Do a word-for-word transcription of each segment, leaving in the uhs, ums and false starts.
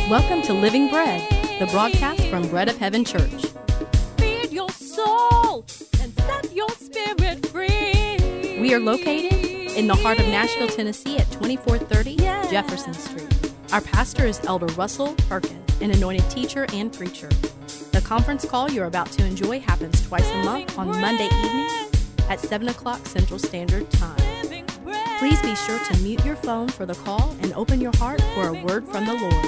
Welcome to Living Bread, the broadcast from Bread of Heaven Church. Feed your soul and set your spirit free. We are located in the heart of Nashville, Tennessee at twenty-four thirty yeah. Jefferson Street. Our pastor is Elder Russell Perkins, an anointed teacher and preacher. The conference call you're about to enjoy happens twice a month on Monday evenings at seven o'clock Central Standard Time. Please be sure to mute your phone for the call and open your heart for a word from the Lord.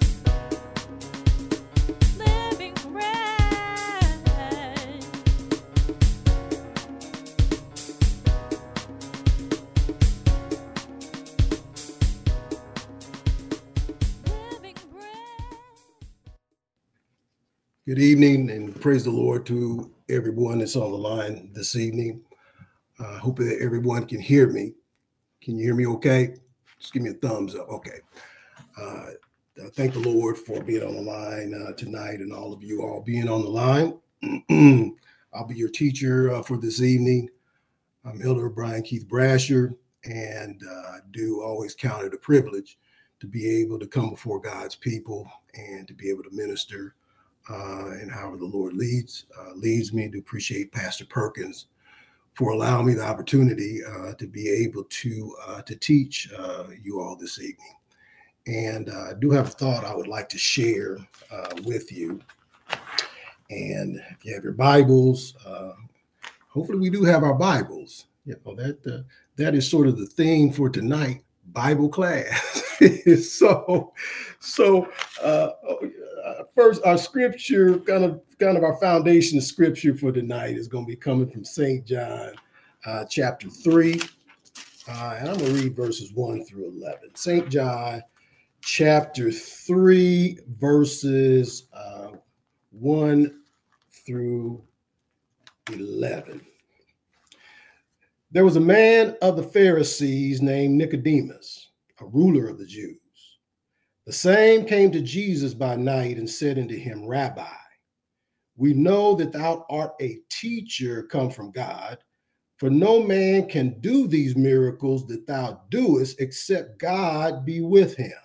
Good evening and praise the Lord to everyone that's on the line this evening. I uh, hope that everyone can hear me. Can you hear me okay? Just give me a thumbs up. Okay. Uh, thank the Lord for being on the line uh, tonight and all of you all being on the line. I'll be your teacher uh, for this evening. I'm Elder Brian Keith Brasher, and uh, do always count it a privilege to be able to come before God's people and to be able to minister Uh, and however the Lord leads, uh, leads me. To appreciate Pastor Perkins for allowing me the opportunity uh, to be able to uh, to teach uh, you all this evening. And uh, I do have a thought I would like to share uh, with you. And if you have your Bibles, uh, hopefully we do have our Bibles. You know, that uh, that is sort of the theme for tonight, Bible class. so, so. Uh, Uh, first, our scripture, kind of, kind of our foundation scripture for tonight is going to be coming from Saint John, uh, chapter three, uh, and I'm going to read verses one through eleven. Saint John, chapter three, verses uh, one through eleven. There was a man of the Pharisees named Nicodemus, a ruler of the Jews. The same came to Jesus by night and said unto him, Rabbi, we know that thou art a teacher come from God, for no man can do these miracles that thou doest except God be with him.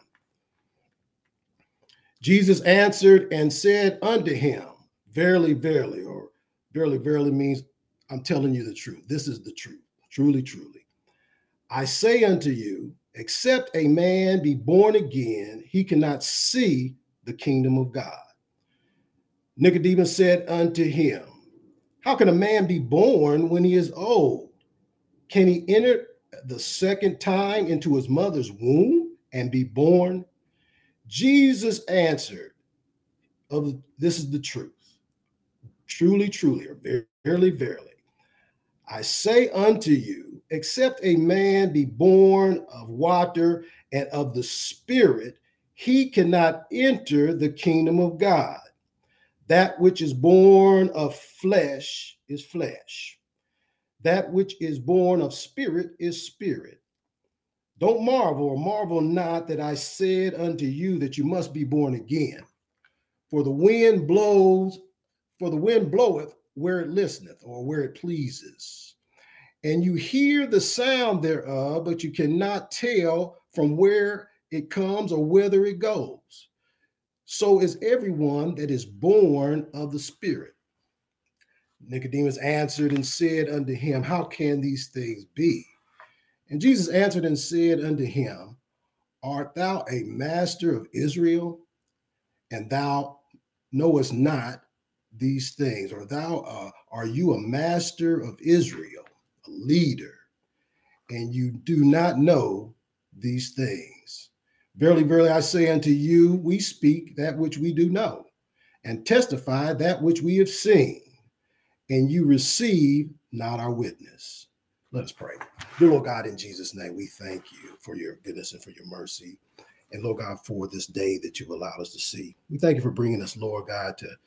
Jesus answered and said unto him, Verily, verily, or verily, verily means I'm telling you the truth. This is the truth. Truly, truly. I say unto you, except a man be born again, he cannot see the kingdom of God. Nicodemus said unto him, how can a man be born when he is old? Can he enter the second time into his mother's womb and be born? Jesus answered, of this is the truth. Truly, truly, or verily, verily, I say unto you, except a man be born of water and of the Spirit, he cannot enter the kingdom of God. That which is born of flesh is flesh. That which is born of spirit is spirit. Don't marvel or marvel not that I said unto you that you must be born again. For the wind blows, for the wind bloweth where it listeth, or where it pleases. And you hear the sound thereof, but you cannot tell from where it comes or whither it goes. So is everyone that is born of the Spirit. Nicodemus answered and said unto him, how can these things be? And Jesus answered and said unto him, art thou a master of Israel, and thou knowest not these things? Or thou uh, are you a master of Israel, a leader, and you do not know these things? Verily, verily, I say unto you, we speak that which we do know, and testify that which we have seen, and you receive not our witness. Let us pray. Dear Lord God, in Jesus' name, we thank you for your goodness and for your mercy. And Lord God, for this day that you've allowed us to see. We thank you for bringing us, Lord God, to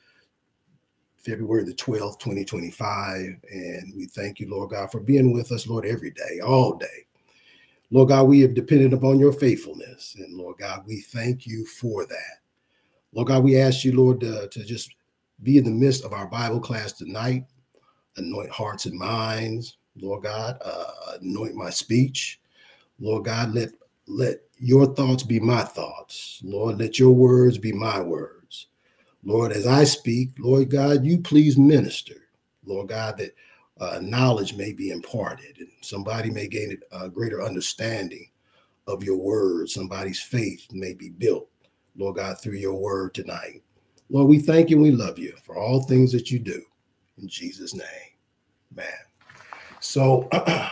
February the twelfth, twenty twenty-five. And we thank you, Lord God, for being with us, Lord, every day, all day. Lord God, we have depended upon your faithfulness. And Lord God, we thank you for that. Lord God, we ask you, Lord, uh, to just be in the midst of our Bible class tonight. Anoint hearts and minds, Lord God, uh, anoint my speech. Lord God, let let your thoughts be my thoughts. Lord, let your words be my words. Lord, as I speak, Lord God, you please minister. Lord God, that uh, knowledge may be imparted and somebody may gain a greater understanding of your word. Somebody's faith may be built, Lord God, through your word tonight. Lord, we thank you and we love you for all things that you do. In Jesus' name, man. So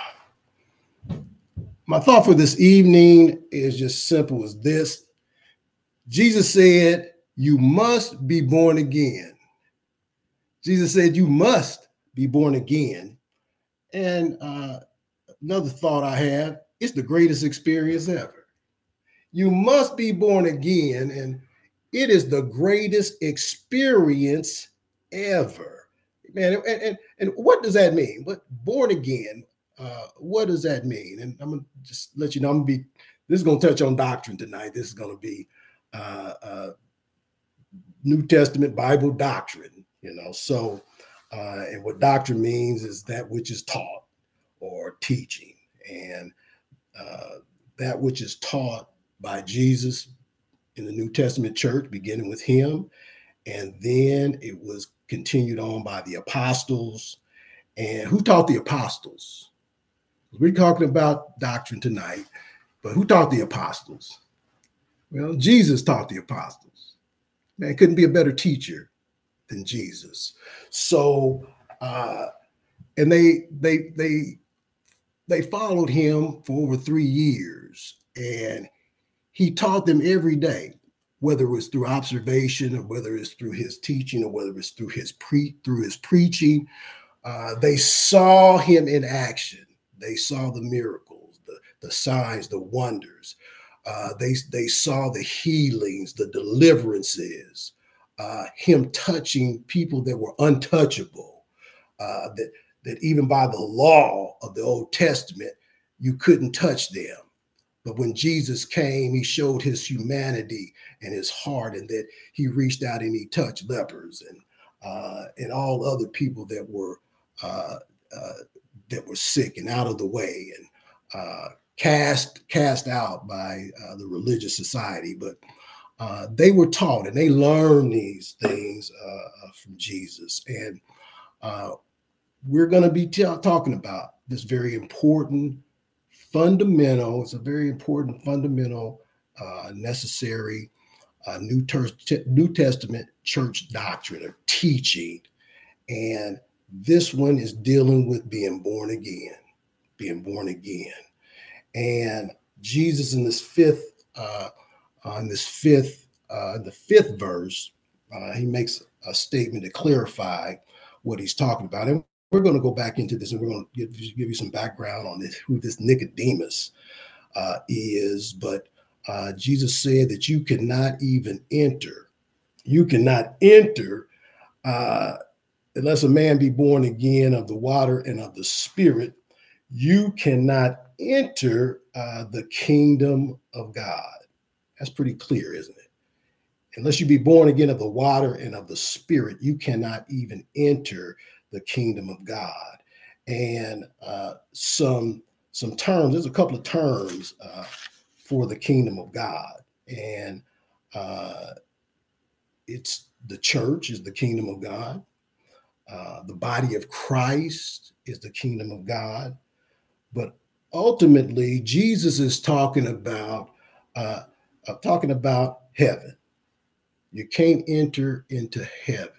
my thought for this evening is just simple as this. Jesus said, you must be born again. Jesus said, you must be born again. And uh, another thought I have, it's the greatest experience ever. You must be born again, and it is the greatest experience ever. Man, and, and, and what does that mean? What born again? Uh, what does that mean? And I'm gonna just let you know, I'm gonna be, this is gonna touch on doctrine tonight. This is gonna be uh, uh, New Testament Bible doctrine, you know. So, uh, and what doctrine means is that which is taught or teaching, and uh, that which is taught by Jesus in the New Testament church, beginning with him, and then it was continued on by the apostles. And who taught the apostles? We're talking about doctrine tonight, but who taught the apostles? Well, Jesus taught the apostles. Man, couldn't be a better teacher than Jesus. So, uh, and they they they they followed him for over three years, and he taught them every day, whether it was through observation or whether it's through his teaching or whether it's through his pre through his preaching. Uh, they saw him in action. They saw the miracles, the, the signs, the wonders. Uh, they, they saw the healings, the deliverances, uh, him touching people that were untouchable, uh, that, that even by the law of the Old Testament, you couldn't touch them. But when Jesus came, he showed his humanity and his heart, and that he reached out and he touched lepers and uh, and all other people that were uh, uh, that were sick and out of the way and uh, cast cast out by uh, the religious society. But uh, they were taught and they learned these things uh, from Jesus. And uh, we're going to be t- talking about this very important fundamental, it's a very important fundamental, uh, necessary uh, New, Ter- New Testament church doctrine or teaching. And this one is dealing with being born again, being born again. And Jesus in this fifth, uh, on this fifth, uh, the fifth verse, uh, he makes a statement to clarify what he's talking about. And we're going to go back into this and we're going to give, give you some background on this, who this Nicodemus uh, is. But uh, Jesus said that you cannot even enter. You cannot enter uh, unless a man be born again of the water and of the Spirit. You cannot enter uh, the kingdom of God. That's pretty clear, isn't it? Unless you be born again of the water and of the Spirit, you cannot even enter the kingdom of God. And uh, some some terms, there's a couple of terms uh, for the kingdom of God. And uh, it's the church is the kingdom of God. Uh, the body of Christ is the kingdom of God. But ultimately, Jesus is talking about uh, uh, talking about heaven. You can't enter into heaven.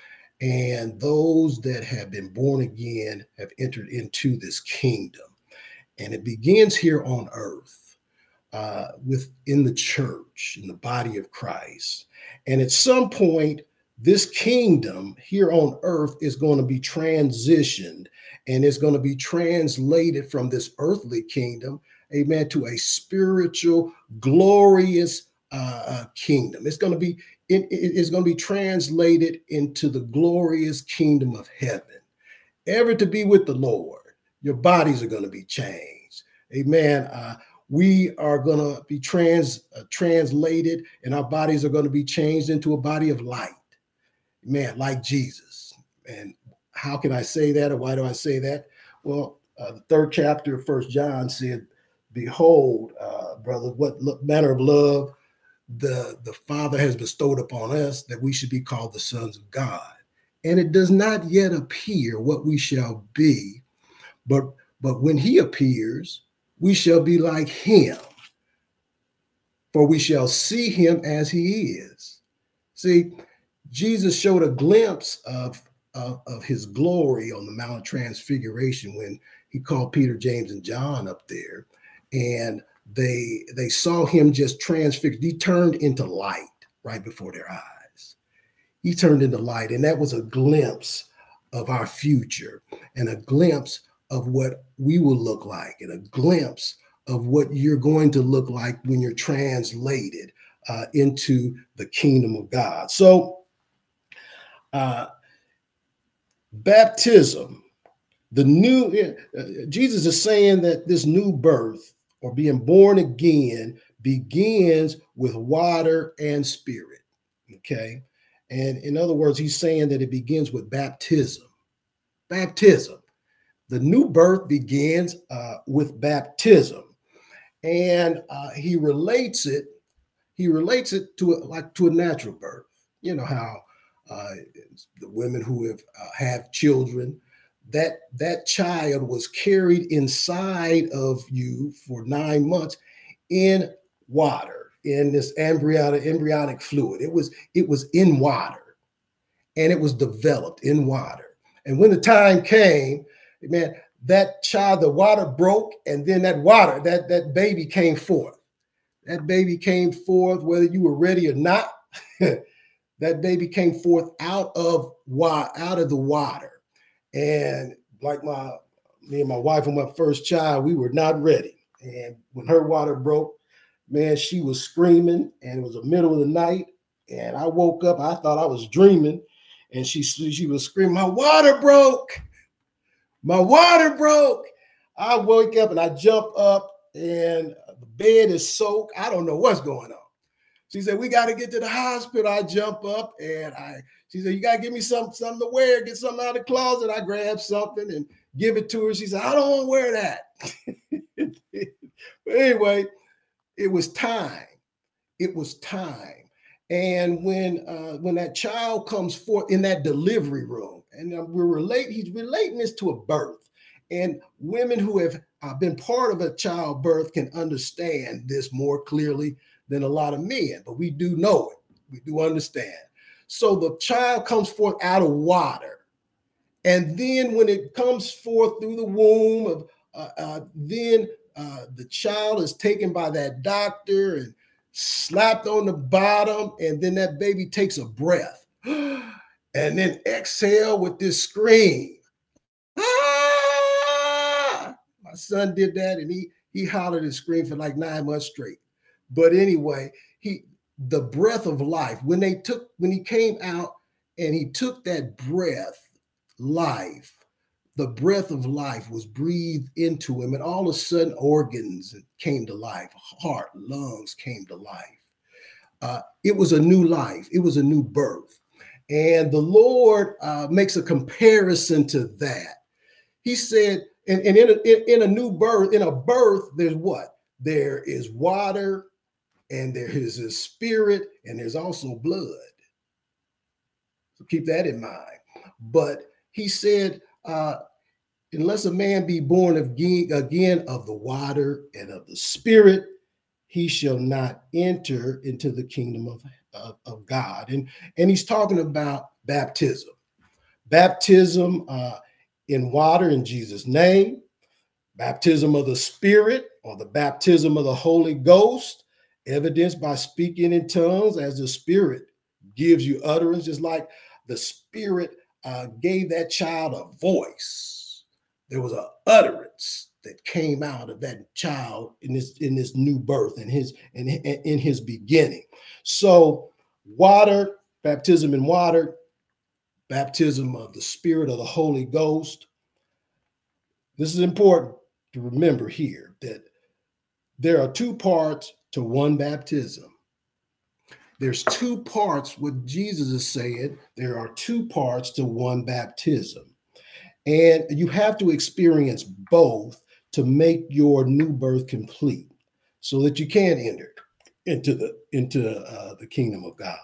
And those that have been born again have entered into this kingdom. And it begins here on earth, uh, within the church, in the body of Christ. And at some point, this kingdom here on earth is going to be transitioned and it's going to be translated from this earthly kingdom, amen, to a spiritual, glorious uh, kingdom. It's going to be it, it's going to be translated into the glorious kingdom of heaven. Ever to be with the Lord, your bodies are going to be changed. Amen. Uh, we are going to be trans uh, translated, and our bodies are going to be changed into a body of light. Man, like Jesus. And how can I say that, or why do I say that? Well, uh, the third chapter of First John said, behold, uh, brother, what lo- manner of love the, the Father has bestowed upon us, that we should be called the sons of God. And it does not yet appear what we shall be, but, but when he appears, we shall be like him, for we shall see him as he is. See, Jesus showed a glimpse of, of, of his glory on the Mount of Transfiguration when he called Peter, James, and John up there. And they, they saw him just transfigured. He turned into light right before their eyes. He turned into light. And that was a glimpse of our future and a glimpse of what we will look like and a glimpse of what you're going to look like when you're translated uh, into the kingdom of God. So uh, baptism, the new, uh, Jesus is saying that this new birth or being born again begins with water and spirit, okay? And in other words, he's saying that it begins with baptism. Baptism. The new birth begins uh, with baptism. And uh, he relates it, he relates it to a, like to a natural birth. You know how uh, the women who have uh, have children, that that child was carried inside of you for nine months in water, in this embryonic embryonic fluid. It was it was in water, and it was developed in water. And when the time came, man, that child, the water broke, and then that water, that, that baby came forth. That baby came forth, whether you were ready or not. That baby came forth out of out of the water. And like my me and my wife and my first child, we were not ready. And when her water broke, man, she was screaming, and it was the middle of the night. And I woke up, I thought I was dreaming, and she she was screaming, "My water broke! My water broke." I wake up and I jump up, and the bed is soaked. I don't know what's going on. She said, "We got to get to the hospital." I jump up and I, she said, "You got to give me some, something to wear, get something out of the closet." I grab something and give it to her. She said, "I don't want to wear that." But anyway, it was time. It was time. And when uh, when that child comes forth in that delivery room, and uh, we're relating, he's relating this to a birth. And women who have uh, been part of a childbirth can understand this more clearly than a lot of men, but we do know it. We do understand. So the child comes forth out of water. And then when it comes forth through the womb, of uh, uh, then uh, the child is taken by that doctor and slapped on the bottom, and then that baby takes a breath and then exhale with this scream. Ah! My son did that, and he he hollered and screamed for like nine months straight. But anyway, he the breath of life, when they took when he came out and he took that breath, life, the breath of life was breathed into him, and all of a sudden organs came to life, heart, lungs came to life. Uh, it was a new life. It was a new birth. And the Lord uh, makes a comparison to that. He said, and, and in, a, in a new birth, in a birth, there's what? There is water, and there is his spirit, and there's also blood. So keep that in mind. But he said, uh, unless a man be born again, again of the water and of the spirit, he shall not enter into the kingdom of, of, of God. And, and he's talking about baptism. Baptism uh, in water in Jesus' name, baptism of the Spirit or the baptism of the Holy Ghost, evidenced by speaking in tongues as the Spirit gives you utterance, just like the Spirit uh, gave that child a voice. There was an utterance that came out of that child in this in this new birth, in his in, in his beginning. So water, baptism in water, baptism of the Spirit of the Holy Ghost. This is important to remember here, that there are two parts to one baptism. There's two parts, what Jesus is saying, there are two parts to one baptism. And you have to experience both to make your new birth complete so that you can enter into the into uh, the kingdom of God.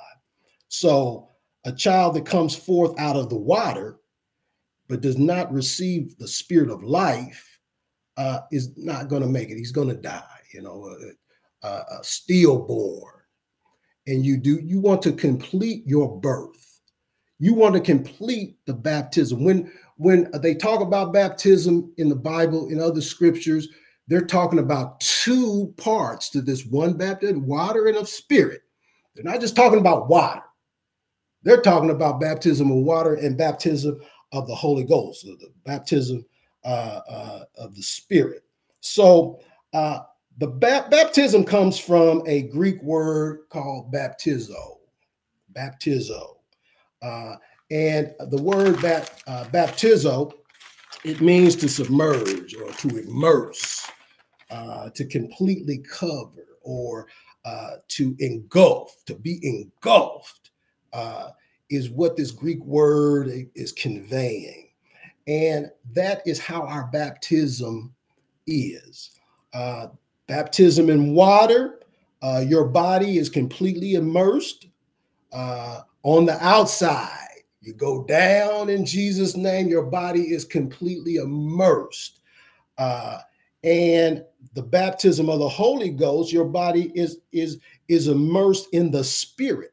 So a child that comes forth out of the water but does not receive the spirit of life uh, is not going to make it. He's going to die, you know, uh, uh, uh, stillborn. And you do, you want to complete your birth. You want to complete the baptism. When, when they talk about baptism in the Bible, in other scriptures, they're talking about two parts to this one baptism, water and of spirit. They're not just talking about water. They're talking about baptism of water and baptism of the Holy Ghost, so the baptism uh, uh, of the Spirit. So uh, the ba- baptism comes from a Greek word called baptizo, baptizo. Uh, and the word bat, uh, baptizo, it means to submerge or to immerse, uh, to completely cover or uh, to engulf, to be engulfed. Uh, is what this Greek word is conveying. And that is how our baptism is. Uh, baptism in water, uh, your body is completely immersed uh, on the outside. You go down in Jesus' name, your body is completely immersed. Uh, and the baptism of the Holy Ghost, your body is, is, is immersed in the Spirit.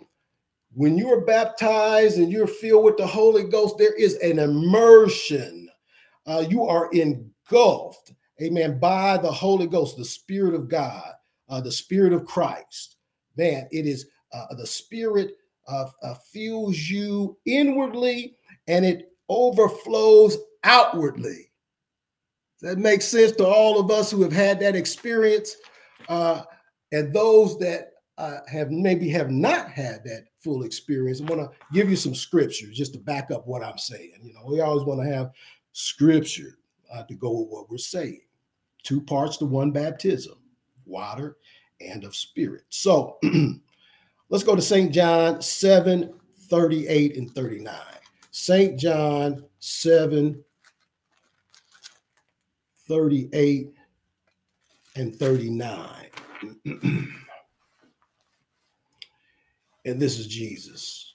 When you are baptized and you're filled with the Holy Ghost, there is an immersion. Uh, you are engulfed, amen, by the Holy Ghost, the Spirit of God, uh, the Spirit of Christ. Man, it is uh, the Spirit uh, uh, fills you inwardly and it overflows outwardly. That makes sense to all of us who have had that experience, uh, and those that uh, have maybe have not had that full experience. I want to give you some scriptures just to back up what I'm saying. You know, we always want to have scripture uh, to go with what we're saying. Two parts to one baptism, water and of spirit. So let's go to Saint John seven, thirty-eight and thirty-nine. Saint John seven, thirty-eight and thirty-nine. And this is Jesus.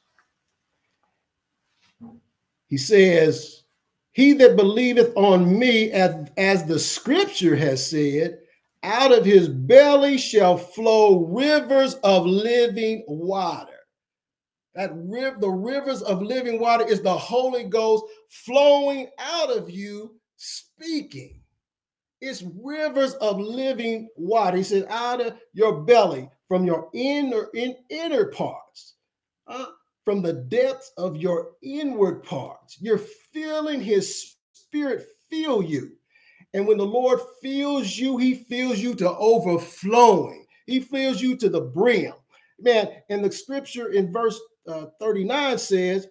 He says, he that believeth on me, as, as the scripture has said, out of his belly shall flow rivers of living water. That river, the rivers of living water is the Holy Ghost flowing out of you, speaking. It's rivers of living water. He said, out of your belly, from your inner in inner parts, uh, from the depths of your inward parts. You're feeling his spirit fill you. And when the Lord fills you, he fills you to overflowing. He fills you to the brim. Man, and the scripture in verse uh, thirty-nine says,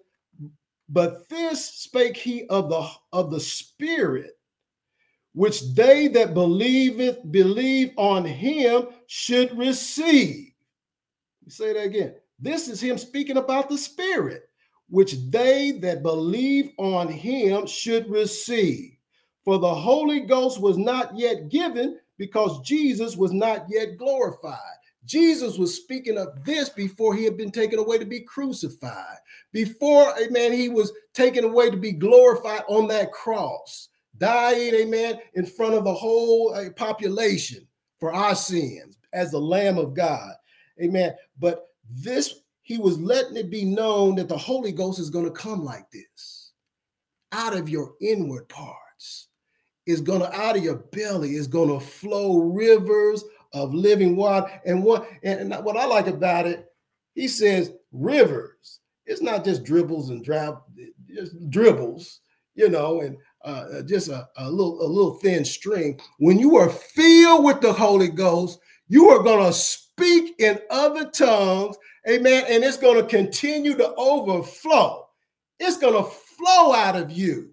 but this spake he of the, of the Spirit, which they that believeth, believe on him should receive. Let me say that again. This is him speaking about the Spirit, which they that believe on him should receive. For the Holy Ghost was not yet given because Jesus was not yet glorified. Jesus was speaking of this before he had been taken away to be crucified. Before, amen, he was taken away to be glorified on that cross. Died, amen, in front of the whole uh, population for our sins as the Lamb of God. Amen. But this, he was letting it be known that the Holy Ghost is going to come like this. Out of your inward parts. It's going to, out of your belly, is going to flow rivers of living water. And what, and what I like about it, he says rivers. It's not just dribbles and drab, just dribbles, you know, and uh, just a, a little a little thin string. When you are filled with the Holy Ghost, you are going to speak in other tongues, amen, and it's going to continue to overflow. It's going to flow out of you.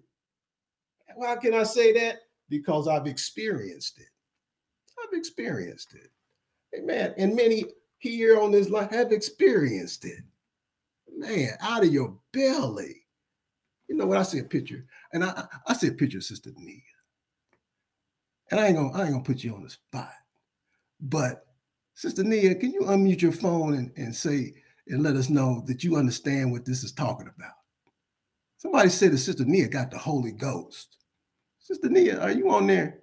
Why can I say that? Because I've experienced it. I've experienced it. Amen. And many here on this line have experienced it. Man, out of your belly. You know what? I see a picture, and I, I see a picture of Sister Nia. And I ain't gonna, I ain't gonna put you on the spot. But Sister Nia, can you unmute your phone and, and say and let us know that you understand what this is talking about? Somebody said that Sister Nia got the Holy Ghost. Sister Nia, are you on there?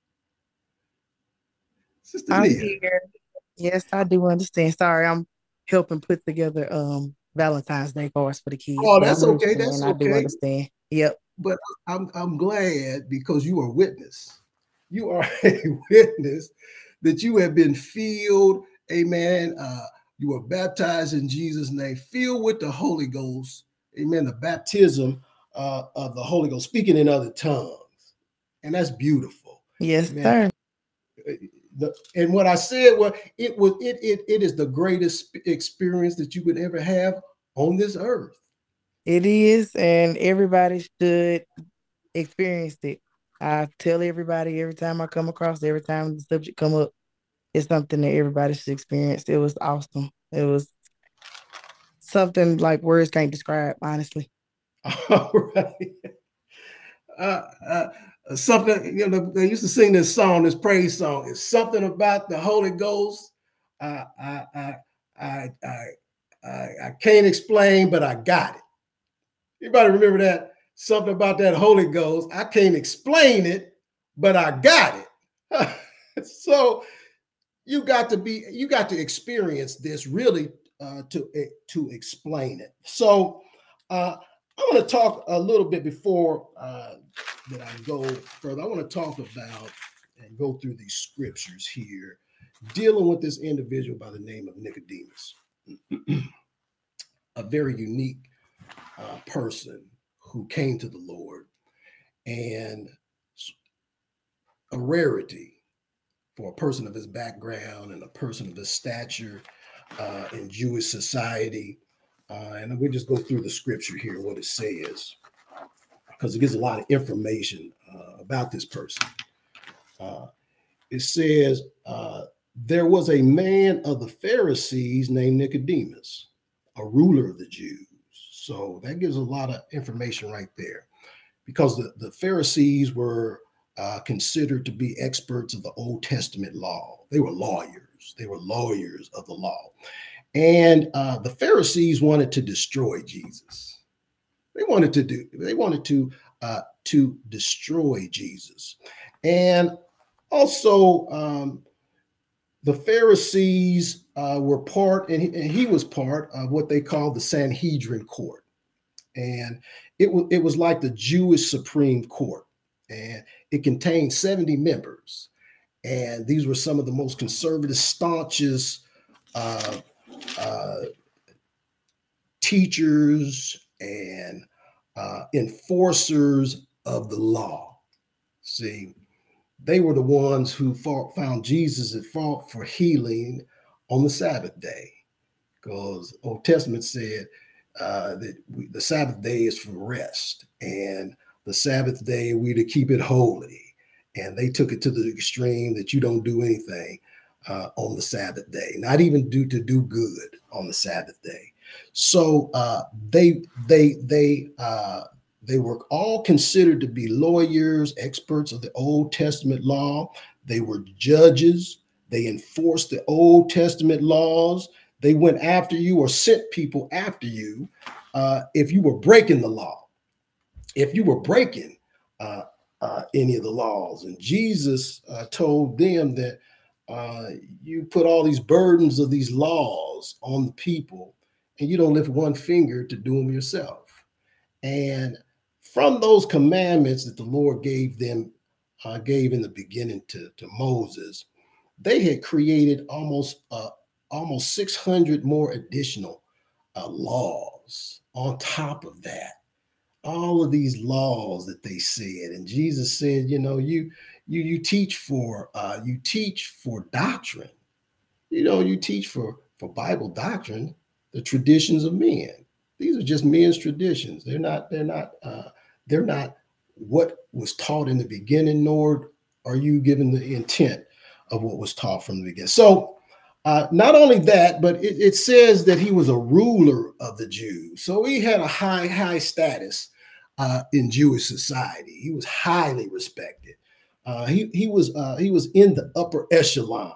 Sister I'm Nia. here. Yes, I do understand. Sorry, I'm helping put together um Valentine's Day cards for the kids. Oh, but that's I'm okay. listening. That's I do okay. understand. Yep. But I'm I'm glad because you are a witness. You are a witness that you have been filled. Amen. Uh, you were baptized in Jesus' name, filled with the Holy Ghost. Amen. The baptism uh, of the Holy Ghost, speaking in other tongues, and that's beautiful. Yes, Amen. sir. The, and what I said was it was it, it it is the greatest experience that you could ever have on this earth. It is, and everybody should experience it. I tell everybody every time I come across, every time the subject come up, it's something that everybody should experience. It was awesome. It was something like words can't describe, honestly. All right. Uh, uh, something, you know, they used to sing this song, this praise song. It's something about the Holy Ghost. Uh, I, I, I, I, I, I can't explain, but I got it. Anybody remember that? Something about that Holy Ghost. I can't explain it, but I got it. So you got to be, you got to experience this really uh, to to explain it. So uh, I want to talk a little bit before uh, that I go further. I want to talk about and go through these scriptures here, dealing with this individual by the name of Nicodemus, a very unique uh, person who came to the Lord, and a rarity for a person of his background and a person of his stature uh, in Jewish society. Uh, and we'll just go through the scripture here, what it says, because it gives a lot of information uh, about this person. Uh, it says, uh, there was a man of the Pharisees named Nicodemus, a ruler of the Jews. So that gives a lot of information right there, because the, the Pharisees were uh, considered to be experts of the Old Testament law. They were lawyers. They were lawyers of the law. And uh, the Pharisees wanted to destroy Jesus. They wanted to do, they wanted to, uh, to destroy Jesus. And also, um, the Pharisees uh, were part, and he, and he was part of what they called the Sanhedrin court. And it was, it was like the Jewish Supreme Court. And it contained seventy members. And these were some of the most conservative, staunchest uh, uh, teachers and uh, enforcers of the law. See, they were the ones who fought, found Jesus and fought for healing on the Sabbath day, because Old Testament said uh, that we, the Sabbath day is for rest, and the Sabbath day we to keep it holy. And they took it to the extreme that you don't do anything uh, on the Sabbath day, not even do to do good on the Sabbath day. So uh, they they they uh, they were all considered to be lawyers, experts of the Old Testament law. They were judges. They enforced the Old Testament laws. They went after you or sent people after you uh, if you were breaking the law, if you were breaking uh, uh, any of the laws. And Jesus uh, told them that uh, you put all these burdens of these laws on the people, and you don't lift one finger to do them yourself. And from those commandments that the Lord gave them, uh, gave in the beginning to, to Moses, they had created almost uh, almost six hundred more additional uh, laws on top of that. All of these laws that they said, and Jesus said, you know, you you you teach for uh, you teach for doctrine. You know, you teach for for Bible doctrine, the traditions of men. These are just men's traditions. They're not, they're not, uh, they're not what was taught in the beginning, nor are you given the intent of what was taught from the beginning. So uh, not only that, but it, it says that he was a ruler of the Jews. So he had a high, high status uh, in Jewish society. He was highly respected. Uh, he he was uh, he was in the upper echelon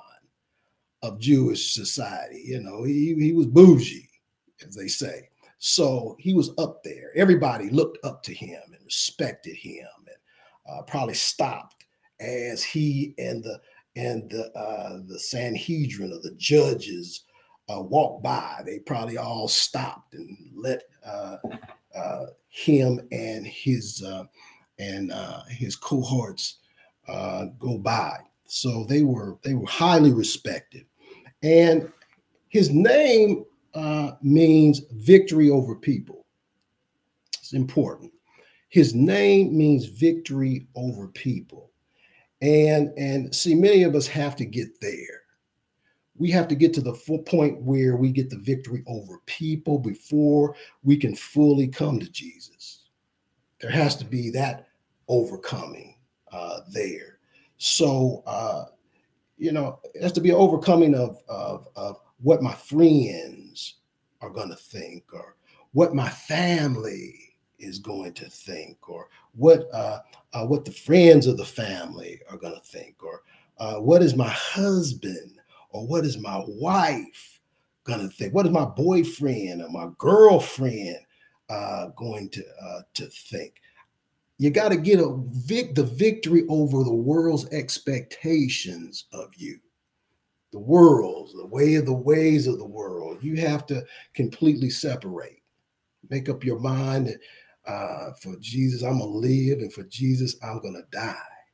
of Jewish society. You know, he he was bougie, as they say. So he was up there. Everybody looked up to him and respected him, and uh, probably stopped as he and the and the uh, the Sanhedrin or the judges uh, walked by. They probably all stopped and let uh, uh, him and his uh, and uh, his cohorts uh, go by. So they were they were highly respected, and his name uh, means victory over people. It's important. His name means victory over people, and and see, many of us have to get there. We have to get to the full point where we get the victory over people before we can fully come to Jesus. There has to be that overcoming uh, there. So, uh, you know, it has to be an overcoming of, of, of what my friends are going to think, or what my family is going to think, or what uh, uh, what the friends of the family are going to think, or uh, what is my husband or what is my wife going to think? What is my boyfriend or my girlfriend uh, going to uh, to think? You got to get a vic- the victory over the world's expectations of you. The world's, the way of the ways of the world. You have to completely separate. Make up your mind that uh, for Jesus, I'm going to live, and for Jesus, I'm going to die.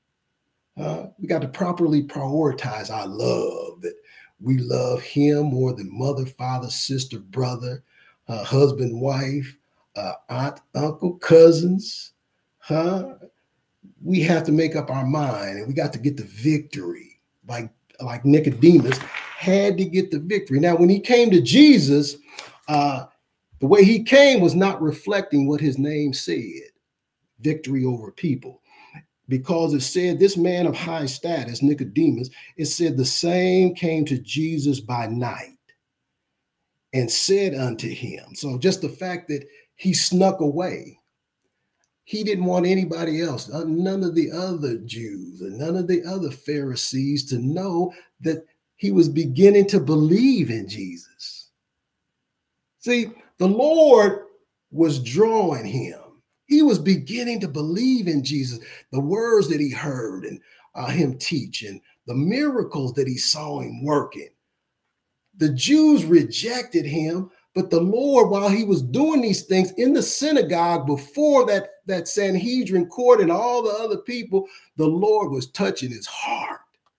Uh, we got to properly prioritize our love, that we love him more than mother, father, sister, brother, uh, husband, wife, uh, aunt, uncle, cousins. Huh? We have to make up our mind, and we got to get the victory. Like, like Nicodemus had to get the victory. Now, when he came to Jesus, uh, the way he came was not reflecting what his name said, victory over people. Because it said this man of high status, Nicodemus, it said the same came to Jesus by night and said unto him. So just the fact that he snuck away, he didn't want anybody else, none of the other Jews and none of the other Pharisees to know that he was beginning to believe in Jesus. See, the Lord was drawing him. He was beginning to believe in Jesus, the words that he heard and uh, him teaching, the miracles that he saw him working. The Jews rejected him, but the Lord, while he was doing these things in the synagogue before that, that Sanhedrin court and all the other people, the Lord was touching his heart.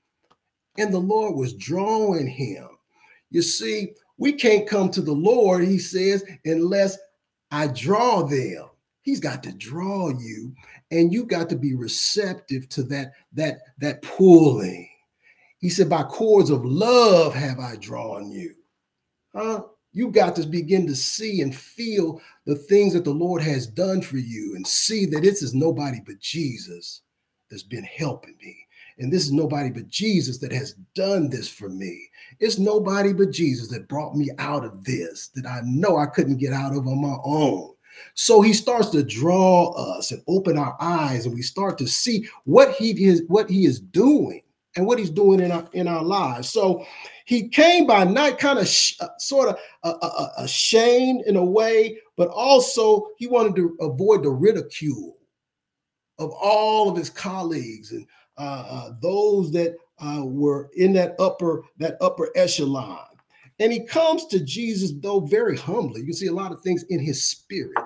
And the Lord was drawing him. You see, we can't come to the Lord, he says, unless I draw them. He's got to draw you, and you got to be receptive to that, that, that pulling. He said, by cords of love have I drawn you. Huh? You got to begin to see and feel the things that the Lord has done for you, and see that this is nobody but Jesus that's been helping me. And this is nobody but Jesus that has done this for me. It's nobody but Jesus that brought me out of this, that I know I couldn't get out of on my own. So he starts to draw us and open our eyes, and we start to see what he is, what he is doing and what he's doing in our, in our lives. So he came by night, kind of sh- sort of uh, uh, ashamed in a way, but also he wanted to avoid the ridicule of all of his colleagues and uh, uh, those that uh, were in that upper, that upper echelon. And he comes to Jesus, though, very humbly. You can see a lot of things in his spirit.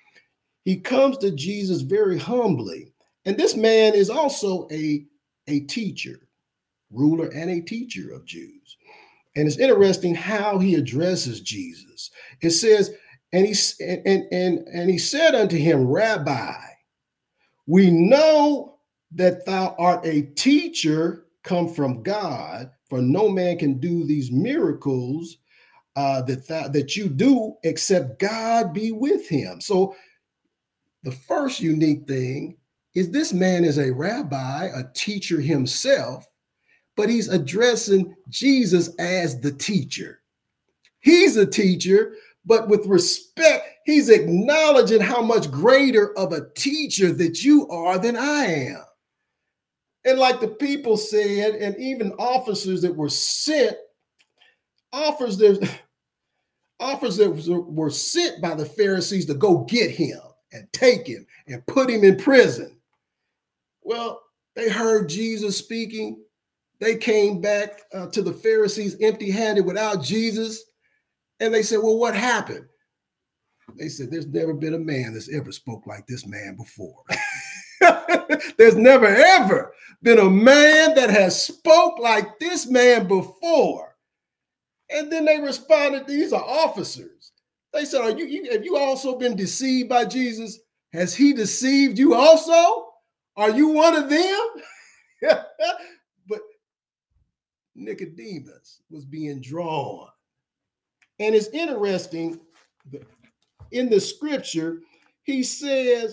He comes to Jesus very humbly. And this man is also a, a teacher, ruler and a teacher of Jews. And it's interesting how he addresses Jesus. It says, and he, and, and, and he said unto him, Rabbi, we know that thou art a teacher come from God, for no man can do these miracles uh, that, th- that you do except God be with him. So the first unique thing is this man is a rabbi, a teacher himself, but he's addressing Jesus as the teacher. He's a teacher, but with respect, he's acknowledging how much greater of a teacher that you are than I am. And like the people said, and even officers that were sent, offers that, offers that were sent by the Pharisees to go get him and take him and put him in prison. Well, they heard Jesus speaking. They came back uh, to the Pharisees empty-handed without Jesus. And they said, well, what happened? They said, there's never been a man that's ever spoke like this man before. There's never, ever been a man that has spoke like this man before. And then they responded, these are officers. They said, are you, you, have you also been deceived by Jesus? Has he deceived you also? Are you one of them? But Nicodemus was being drawn. And it's interesting, in the scripture, he says,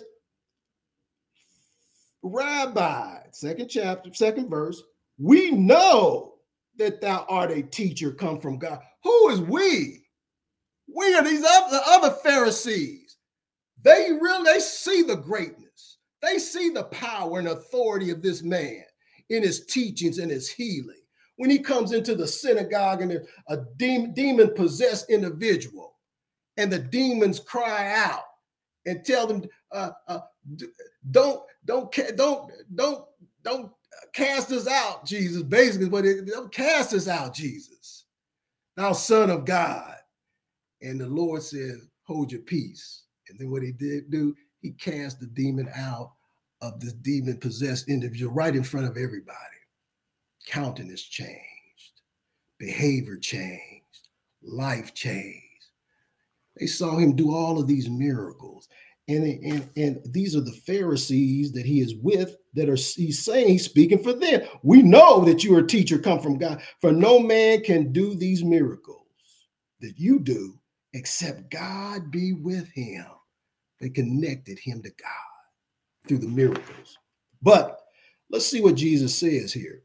Rabbi, second chapter, second verse, we know that thou art a teacher come from God. Who is we? We are these other, other Pharisees. They really they see the greatness. They see the power and authority of this man in his teachings and his healing. When he comes into the synagogue and a demon, demon-possessed individual, and the demons cry out and tell them, uh, uh, don't, don't, don't, don't, don't cast us out, Jesus. Basically, but it, don't cast us out, Jesus, thou Son of God. And the Lord said, hold your peace. And then what he did do, he cast the demon out of this demon-possessed individual right in front of everybody. Countenance changed, behavior changed, life changed. They saw him do all of these miracles. And, and, and these are the Pharisees that he is with that are, he's saying, he's speaking for them. We know that you are a teacher come from God, for no man can do these miracles that you do except God be with him. They connected him to God through the miracles. But let's see what Jesus says here.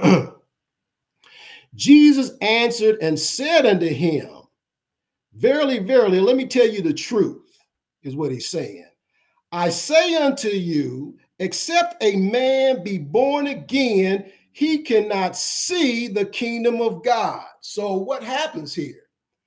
Jesus answered and said unto him, verily, verily, let me tell you the truth, is what he's saying. I say unto you, except a man be born again, he cannot see the kingdom of God. So what happens here?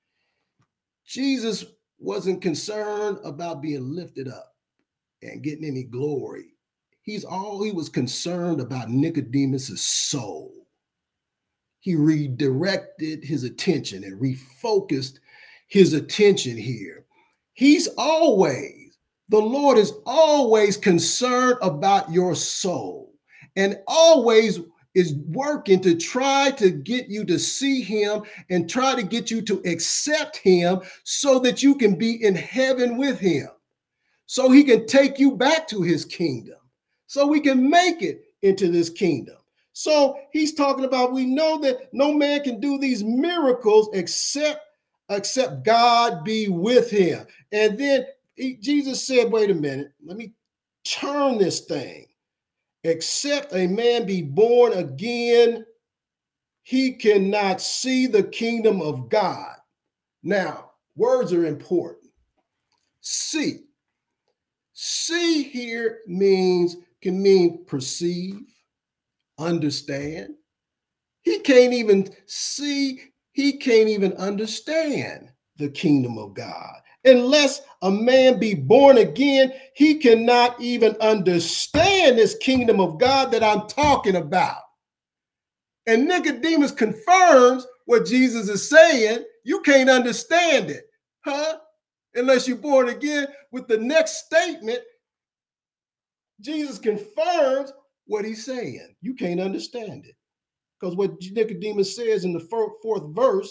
Jesus wasn't concerned about being lifted up and getting any glory. He's all he was concerned about Nicodemus's soul. He redirected his attention and refocused his attention here. He's always, the Lord is always concerned about your soul and always is working to try to get you to see him and try to get you to accept him so that you can be in heaven with him, so he can take you back to his kingdom, so we can make it into this kingdom. So he's talking about, we know that no man can do these miracles except, except God be with him. And then he, Jesus said, wait a minute, let me turn this thing. Except a man be born again, he cannot see the kingdom of God. Now, words are important. See. See here means, can mean perceive, understand. He can't even see, he can't even understand the kingdom of God. Unless a man be born again, he cannot even understand this kingdom of God that I'm talking about. And Nicodemus confirms what Jesus is saying. You can't understand it, huh? Unless you're born again. With the next statement, Jesus confirms what he's saying. You can't understand it. Because what Nicodemus says in the fourth verse,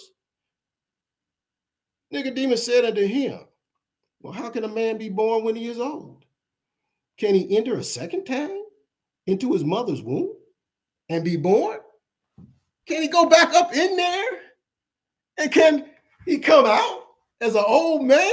Nicodemus said unto him, well, how can a man be born when he is old? Can he enter a second time into his mother's womb and be born? Can he go back up in there? And can he come out as an old man?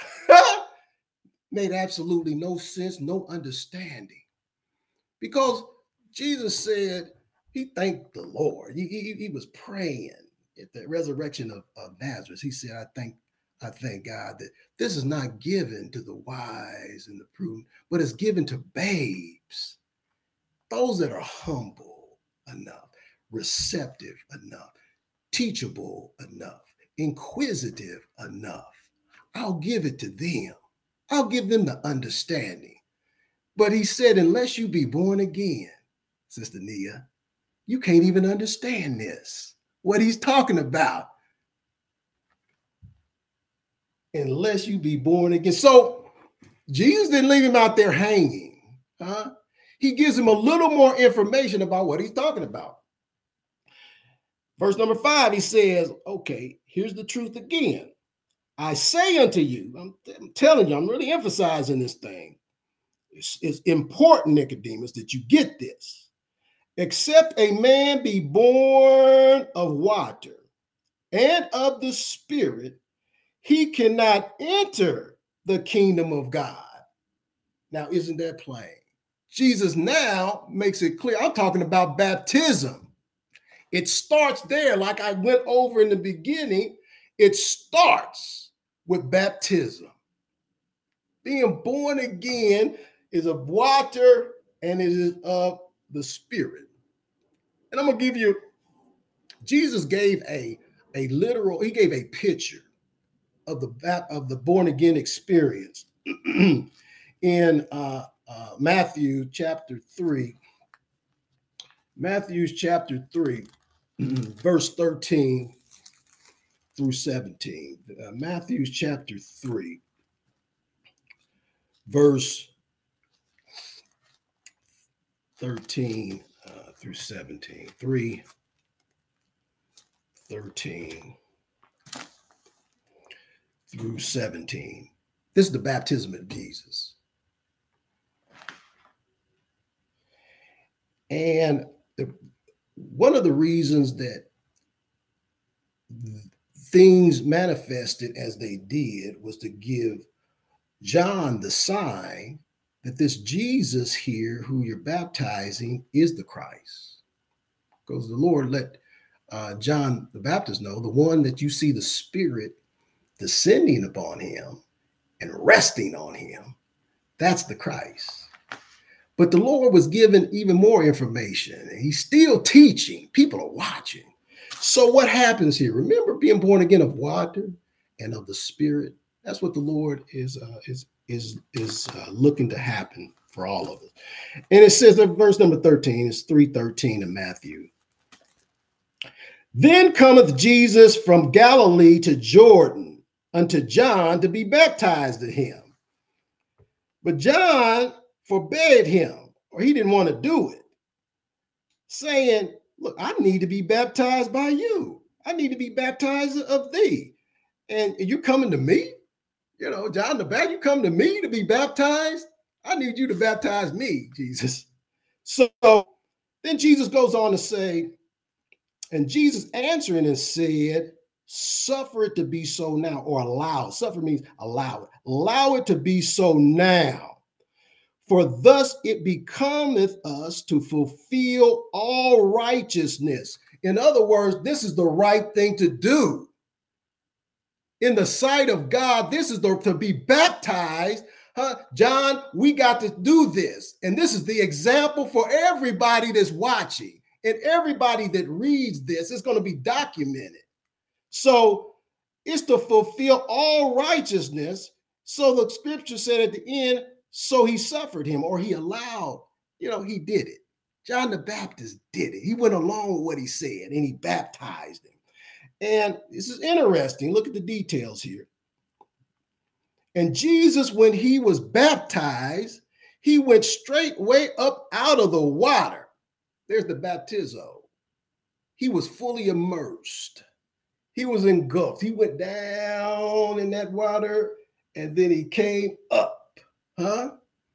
Made absolutely no sense, no understanding. Because Jesus said, he thanked the Lord. He, he, he was praying at the resurrection of, of Nazareth. He said, I thank, I thank God that this is not given to the wise and the prudent, but it's given to babes. those that are humble enough, receptive enough, teachable enough, inquisitive enough, I'll give it to them. I'll give them the understanding. But he said, unless you be born again, Sister Nia, you can't even understand this, what he's talking about. Unless you be born again. So Jesus didn't leave him out there hanging. Huh? He gives him a little more information about what he's talking about. Verse number five, he says, okay, here's the truth again. I say unto you, I'm, I'm telling you, I'm really emphasizing this thing. It's, it's important, Nicodemus, that you get this. Except a man be born of water and of the Spirit, he cannot enter the kingdom of God. Now, isn't that plain? Jesus now makes it clear. I'm talking about baptism. It starts there, like I went over in the beginning. It starts with baptism. Being born again is of water and it is of the Spirit. And I'm going to give you, Jesus gave a, a literal, he gave a picture of the, of the born again experience in uh, uh, Matthew chapter three. Matthew chapter three, verse thirteen through seventeen. Uh, Matthew chapter three, verse thirteen uh, through seventeen. three, thirteen through seventeen. This is the baptism of Jesus. And the, one of the reasons that things manifested as they did was to give John the sign that this Jesus here who you're baptizing is the Christ. Because the Lord let uh, John the Baptist know, the one that you see the Spirit descending upon him and resting on him, that's the Christ. But the Lord was given even more information, and he's still teaching. People are watching. So what happens here? Remember, being born again of water and of the Spirit. That's what the Lord is uh, is is is uh, looking to happen for all of us. And it says that verse number thirteen is three thirteen in Matthew. Then cometh Jesus from Galilee to Jordan unto John to be baptized of him. But John forbade him, or he didn't want to do it, saying, look, I need to be baptized by you. I need to be baptized of thee. And you coming to me? You know, John the Baptist, you come to me to be baptized? I need you to baptize me, Jesus. So then Jesus goes on to say, and Jesus answering and said, suffer it to be so now, or allow. Suffer means allow it. Allow it to be so now. For thus it becometh us to fulfill all righteousness. In other words, this is the right thing to do. In the sight of God, this is the, to be baptized. Huh? John, we got to do this. And this is the example for everybody that's watching. And everybody that reads this, it's going to be documented. So it's to fulfill all righteousness. So the scripture said at the end, so he suffered him, or he allowed, you know, he did it. John the Baptist did it. He went along with what he said and he baptized him. And this is interesting. Look at the details here. And Jesus, when he was baptized, he went straight way up out of the water. There's the baptizo. He was fully immersed. He was engulfed. He went down in that water and then he came up. Huh?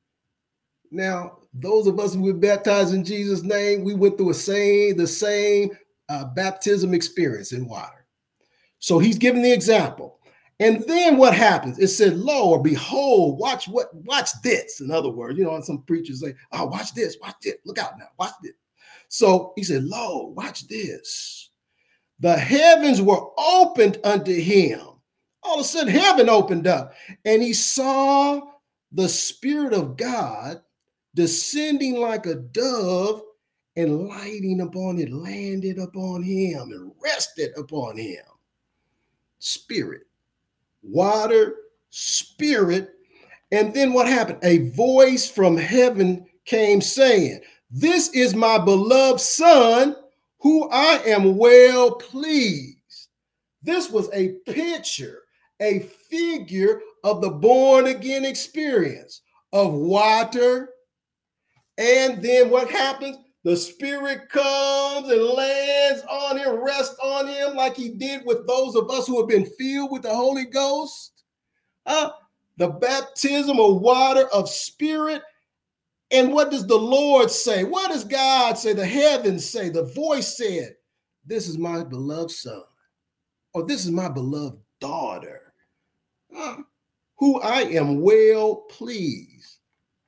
Now, those of us who were baptized in Jesus' name, we went through a same, the same uh, baptism experience in water. So he's giving the example. And then what happens? It said, lo, or behold, watch what, watch this. In other words, you know, and some preachers say, oh, watch this, watch this, look out now, watch this. So he said, lo, watch this. The heavens were opened unto him. All of a sudden, heaven opened up, and he saw the Spirit of God descending like a dove and lighting upon it, landed upon him and rested upon him. Spirit, water, spirit. And then what happened? A voice from heaven came saying, "This is my beloved son, who I am well pleased." This was a picture, a figure of the born again experience of water. And then what happens? The Spirit comes and lands on him, rests on him like he did with those of us who have been filled with the Holy Ghost. Uh, the baptism of water of Spirit. And what does the Lord say? What does God say? The heavens say, the voice said, "This is my beloved son," or "This is my beloved daughter, uh, who I am well pleased."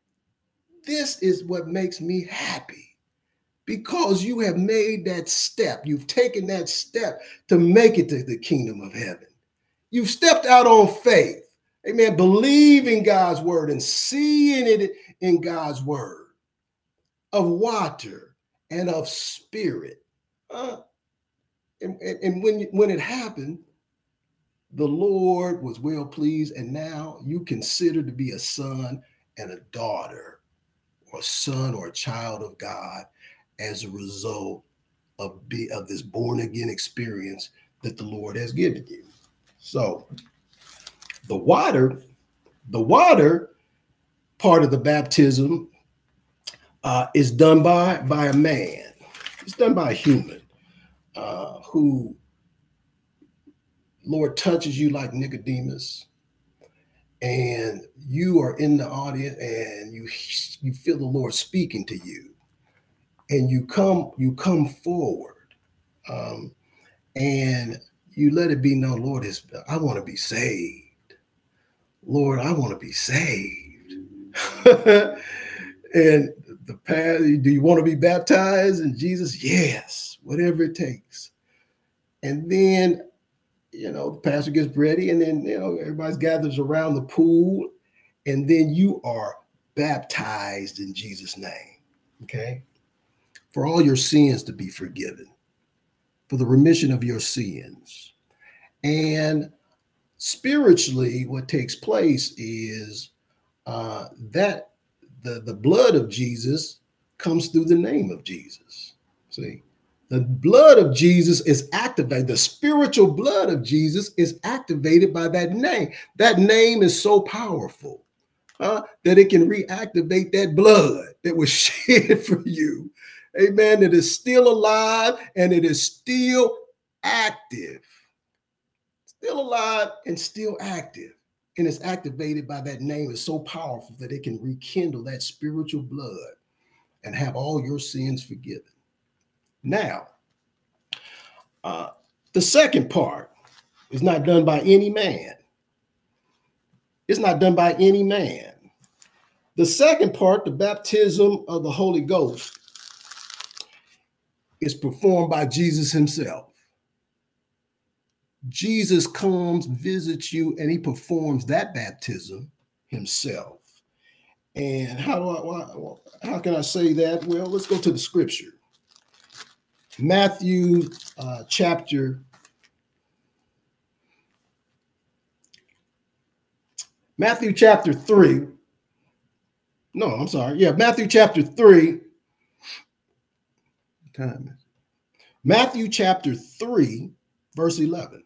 This is what makes me happy, because you have made that step. You've taken that step to make it to the kingdom of heaven. You've stepped out on faith. Amen. Believing God's word and seeing it in God's word of water and of spirit. Uh, and, and, and when, when it happened, the Lord was well pleased. And now you consider to be a son and a daughter, or a son or a child of God, as a result of, be, of this born again experience that the Lord has given you. So the water, the water part of the baptism uh, is done by, by a man. It's done by a human uh, who, Lord, touches you like Nicodemus, and you are in the audience and you, you feel the Lord speaking to you, and you come, you come forward um, and you let it be known, Lord, is I want to be saved. Lord, I want to be saved. And the path, do you want to be baptized? And Jesus, yes, whatever it takes. And then, you know, the pastor gets ready, and then, you know, everybody gathers around the pool, and then you are baptized in Jesus' name. Okay. For all your sins to be forgiven, for the remission of your sins. And spiritually, what takes place is uh, that the, the blood of Jesus comes through the name of Jesus. See, the blood of Jesus is activated. The spiritual blood of Jesus is activated by that name. That name is so powerful uh, that it can reactivate that blood that was shed for you. Amen. It is still alive and it is still active. Still alive and still active. And it's activated by that name. It's so powerful that it can rekindle that spiritual blood and have all your sins forgiven. Now, uh, the second part is not done by any man. It's not done by any man. The second part, the baptism of the Holy Ghost, is performed by Jesus himself. Jesus comes, visits you, and he performs that baptism himself. And how do I, why, how can I say that? Well, let's go to the scripture. Matthew uh, chapter, Matthew chapter three. No, I'm sorry. Yeah, Matthew chapter three. Time. Matthew chapter three, verse eleven.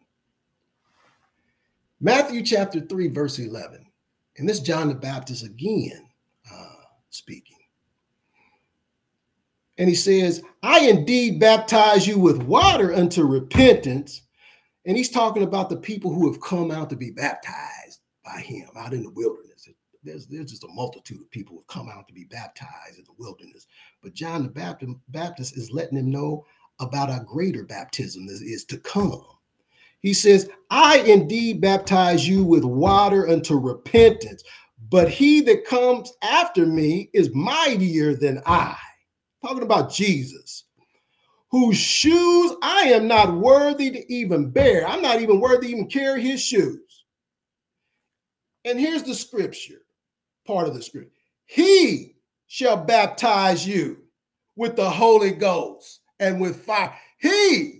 Matthew chapter three, verse eleven. And this is John the Baptist again uh, speaking. And he says, "I indeed baptize you with water unto repentance." And he's talking about the people who have come out to be baptized by him out in the wilderness. There's, there's just a multitude of people who have come out to be baptized in the wilderness. But John the Baptist, Baptist is letting them know about a greater baptism that is to come. He says, "I indeed baptize you with water unto repentance, but he that comes after me is mightier than I." Talking about Jesus, "whose shoes I am not worthy to even bear." I'm not even worthy to even carry his shoes. And here's the scripture, part of the scripture. "He shall baptize you with the Holy Ghost and with fire. He,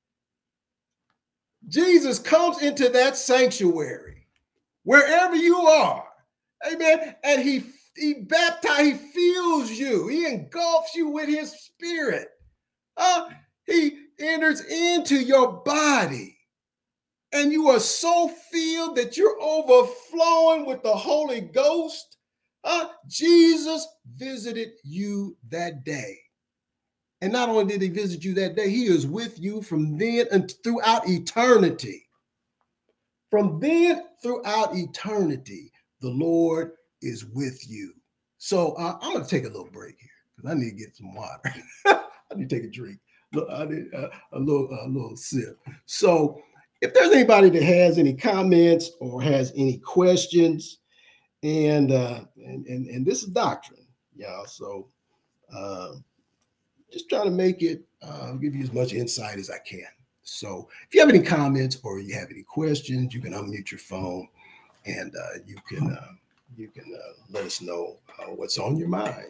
Jesus, comes into that sanctuary, wherever you are, amen, and he, he baptizes, he fills you, he engulfs you with his spirit. Uh, he enters into your body, and you are so filled that you're overflowing with the Holy Ghost. Uh, Jesus visited you that day. And not only did he visit you that day, he is with you from then and throughout eternity. From then throughout eternity, the Lord is with you. So uh, I'm going to take a little break here because I need to get some water. I need to take a drink. I need uh, a little, a little sip. So if there's anybody that has any comments or has any questions, and uh, and, and and this is doctrine, y'all. So uh, just trying to make it, uh, give you as much insight as I can. So if you have any comments or you have any questions, you can unmute your phone and uh, you can uh, you can uh, let us know uh, what's on your mind.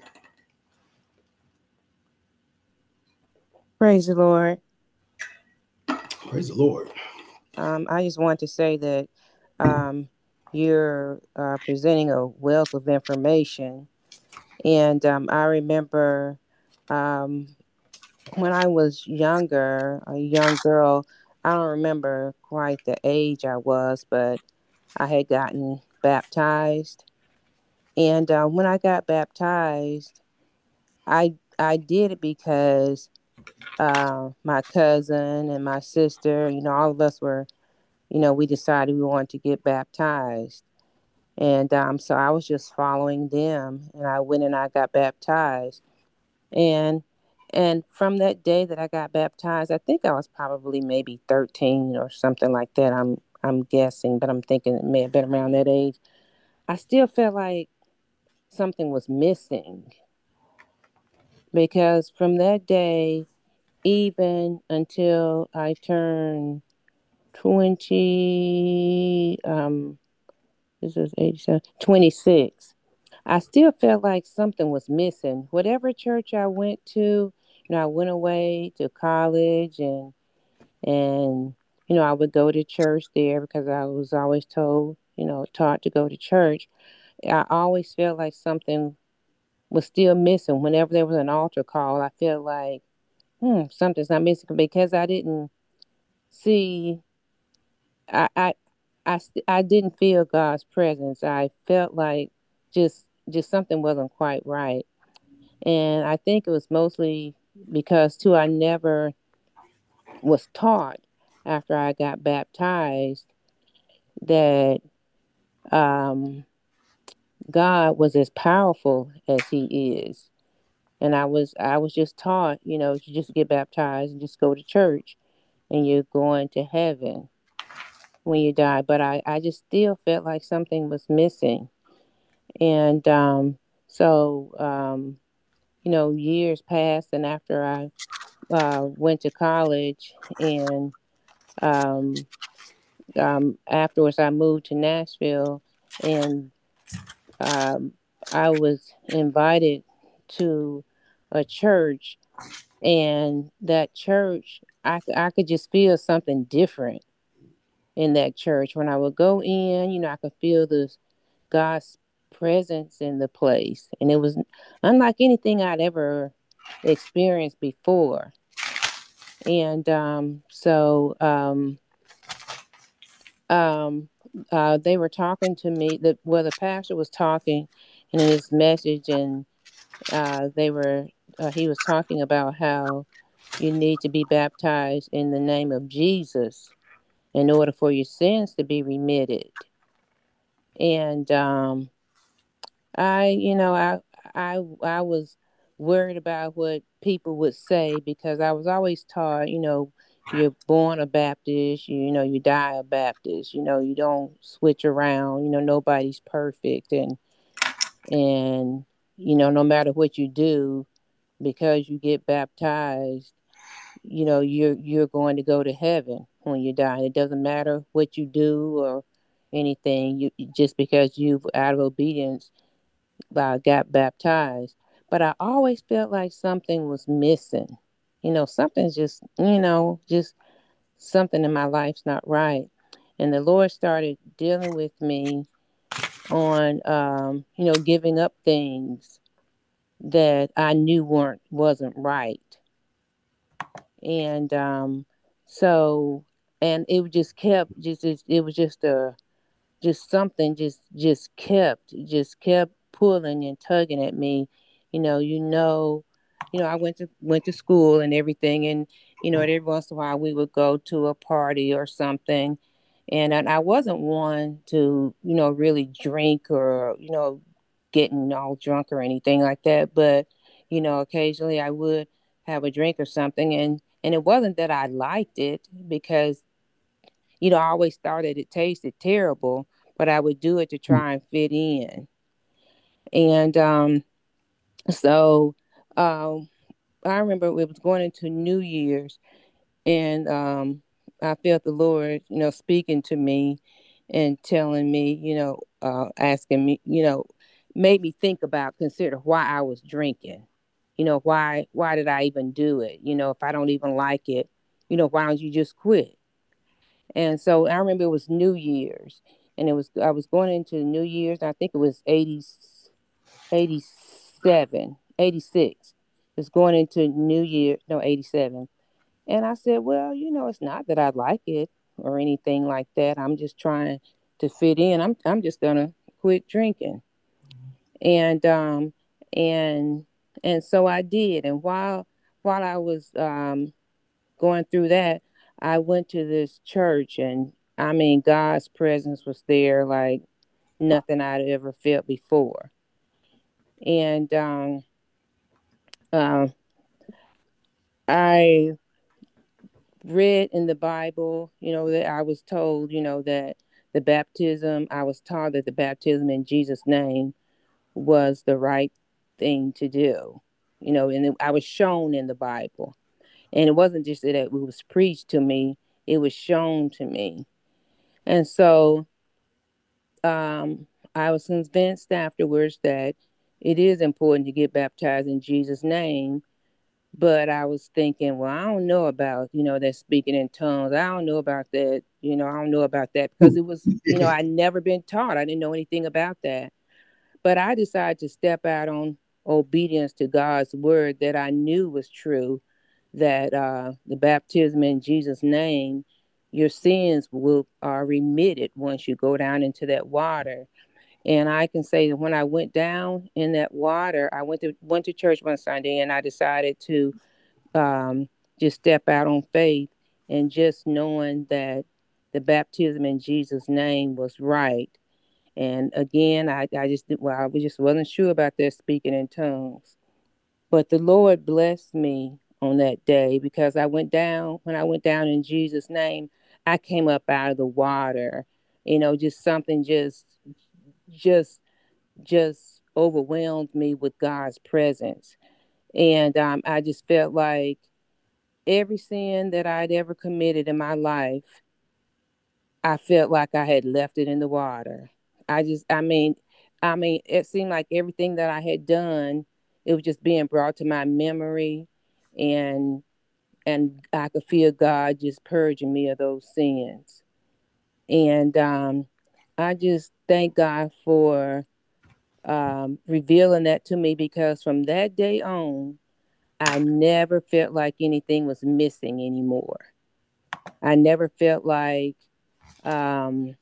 Praise the Lord. Praise the Lord. Um, I just want to say that um, you're uh, presenting a wealth of information. And um, I remember um, when I was younger, a young girl, I don't remember quite the age I was, but I had gotten baptized. And uh, when I got baptized, I I did it because uh, my cousin and my sister, you know, all of us were, you know, we decided we wanted to get baptized. And um, so I was just following them, and I went and I got baptized. And and from that day that I got baptized, I think I was probably maybe thirteen or something like that. I'm I'm guessing, but I'm thinking it may have been around that age. I still felt like something was missing because from that day, even until I turned twenty, um, this is eighty-seven, twenty-six, I still felt like something was missing. Whatever church I went to, you know, I went away to college and, and, you know, I would go to church there because I was always told, you know, taught to go to church. I always felt like something was still missing. Whenever there was an altar call, I felt like, hmm, something's not missing because I didn't see, I, I, I, I didn't feel God's presence. I felt like just, just something wasn't quite right. And I think it was mostly because too, I never was taught after I got baptized that, um, God was as powerful as he is. And I was I was just taught, you know, you just get baptized and just go to church and you're going to heaven when you die. But I, I just still felt like something was missing. And um, so, um, you know, years passed, and after I uh, went to college and um, um, afterwards I moved to Nashville, and um, I was invited to a church, and that church, I, I could just feel something different in that church. When I would go in, you know, I could feel this God's presence in the place. And it was unlike anything I'd ever experienced before. And um, so um, um, uh, they were talking to me, that well, the pastor was talking in his message, and uh, they were, uh, he was talking about how you need to be baptized in the name of Jesus in order for your sins to be remitted. And um, I, you know, I, I, I was worried about what people would say because I was always taught, you know, you're born a Baptist, you, you know, you die a Baptist, you know, you don't switch around, you know, nobody's perfect. And, and, you know, no matter what you do, because you get baptized, you know, you're you're going to go to heaven when you die. And it doesn't matter what you do or anything. You just because you've out of obedience uh, got baptized. but I always felt like something was missing. You know, something's just, you know, just something in my life's not right. And the Lord started dealing with me on, um, you know, giving up things that I knew weren't wasn't right. And um, so, and it just kept just, just it was just a just something just just kept just kept pulling and tugging at me. You know, you know, you know, I went to went to school and everything, and you know, every once in a while we would go to a party or something, and, and I wasn't one to, you know, really drink or, you know, getting all drunk or anything like that, but you know, occasionally I would have a drink or something, and and it wasn't that I liked it because, you know, I always thought that it tasted terrible, but I would do it to try and fit in. And um, so um, I remember it was going into New Year's, and um, I felt the Lord, you know, speaking to me and telling me, you know, uh, asking me, you know, made me think about, consider why I was drinking. You know, why why did I even do it? You know, if I don't even like it, you know, why don't you just quit? And so I remember it was New Year's, and it was I was going into New Year's. I think it was eighty, eighty-seven, eighty-six. It was going into New Year, no, eighty-seven. And I said, well, you know, it's not that I like it or anything like that. I'm just trying to fit in. I'm I'm just gonna quit drinking. And um and and so I did. And while while I was um going through that, I went to this church, and I mean, God's presence was there like nothing I'd ever felt before. And um, uh, I read in the Bible, you know, that I was told, you know, that the baptism, I was taught that the baptism in Jesus' name was the right thing to do, you know, and it, I was shown in the Bible. And it wasn't just that it was preached to me, it was shown to me. And so um, I was convinced afterwards that it is important to get baptized in Jesus' name. But I was thinking, well, I don't know about, you know, that speaking in tongues. I don't know about that. You know, I don't know about that because it was, you know, I'd never been taught. I didn't know anything about that. But I decided to step out on obedience to God's word that I knew was true, that uh, the baptism in Jesus' name, your sins will are remitted once you go down into that water. And I can say that when I went down in that water, I went to went to church one Sunday, and I decided to um, just step out on faith, and just knowing that the baptism in Jesus' name was right. And again, I, I just well, I just wasn't sure about that speaking in tongues. But the Lord blessed me on that day because I went down, when I went down in Jesus' name, I came up out of the water. You know, just something just just just overwhelmed me with God's presence. And um, I just felt like every sin that I'd ever committed in my life, I felt like I had left it in the water. I just, I mean, I mean, it seemed like everything that I had done, it was just being brought to my memory, and and I could feel God just purging me of those sins. And um, I just thank God for um, revealing that to me, because from that day on, I never felt like anything was missing anymore. I never felt like um,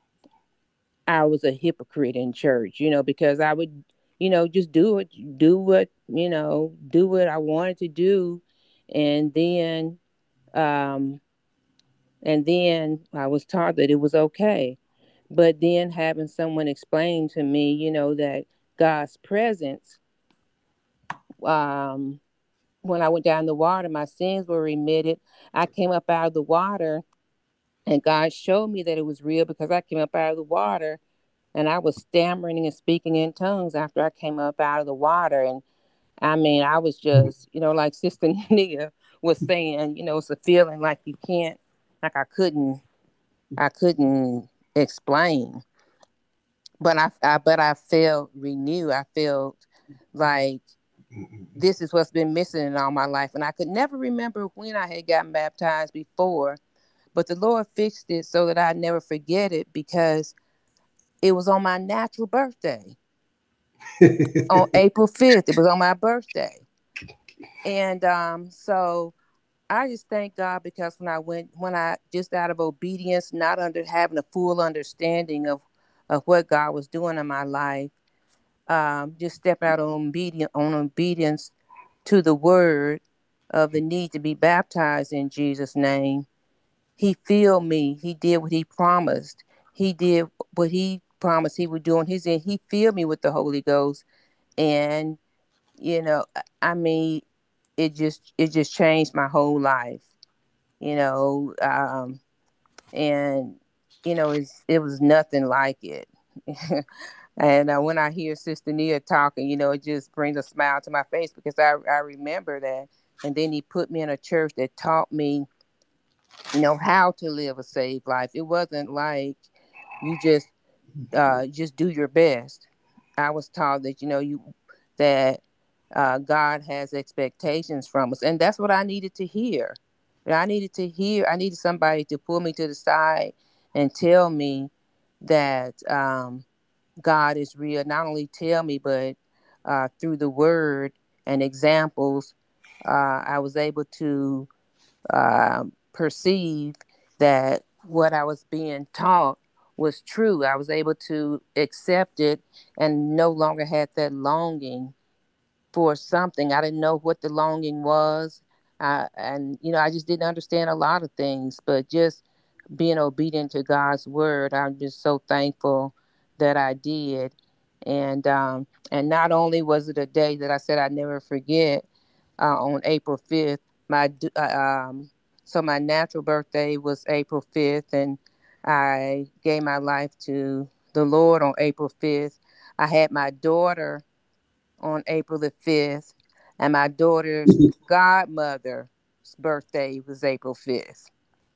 I was a hypocrite in church, you know, because I would, you know, just do it, do what, you know, do what I wanted to do. And then, um, and then I was taught that it was okay. But then having someone explain to me, you know, that God's presence, um, when I went down the water, my sins were remitted. I came up out of the water, and God showed me that it was real because I came up out of the water, and I was stammering and speaking in tongues after I came up out of the water. And I mean, I was just, you know, like Sister Nia was saying, you know, it's a feeling like you can't, like I couldn't, I couldn't explain. But I, I but I felt renewed. I felt like Mm-hmm. This is what's been missing in all my life. And I could never remember when I had gotten baptized before, but the Lord fixed it so that I never forget it, because it was on my natural birthday. On April fifth, it was on my birthday. And um, so I just thank God, because when I went, when I just out of obedience, not under having a full understanding of, of what God was doing in my life, um, just step out on obedience, on obedience to the word of the need to be baptized in Jesus' name. He filled me. He did what he promised. He did what he promised he would do on his end. He filled me with the Holy Ghost. And, you know, I mean, it just, it just changed my whole life, you know, um, and, you know, it's, it was nothing like it. And uh, when I hear Sister Nia talking, you know, it just brings a smile to my face, because I, I remember that. And then he put me in a church that taught me, you know, how to live a saved life. It wasn't like you just uh, just do your best. I was taught that, you know, you that uh, God has expectations from us. And that's what I needed to hear. I needed to hear, I needed somebody to pull me to the side and tell me that um, God is real. Not only tell me, but uh, through the word and examples, uh, I was able to uh, perceive that what I was being taught was true. I was able to accept it and no longer had that longing for something. I didn't know what the longing was. Uh, and, you know, I just didn't understand a lot of things, but just being obedient to God's word, I'm just so thankful that I did. And um, and not only was it a day that I said I'd never forget, uh, on April fifth, my uh, um, so my natural birthday was April fifth, and I gave my life to the Lord on April fifth. I had my daughter on April the fifth, and my daughter's godmother's birthday was April fifth.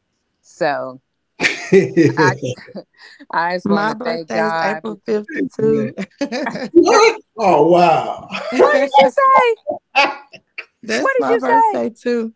So I I just want My to thank birthday is God. April fifth too. What? Oh wow! What did you say? That's What did my you say? birthday too.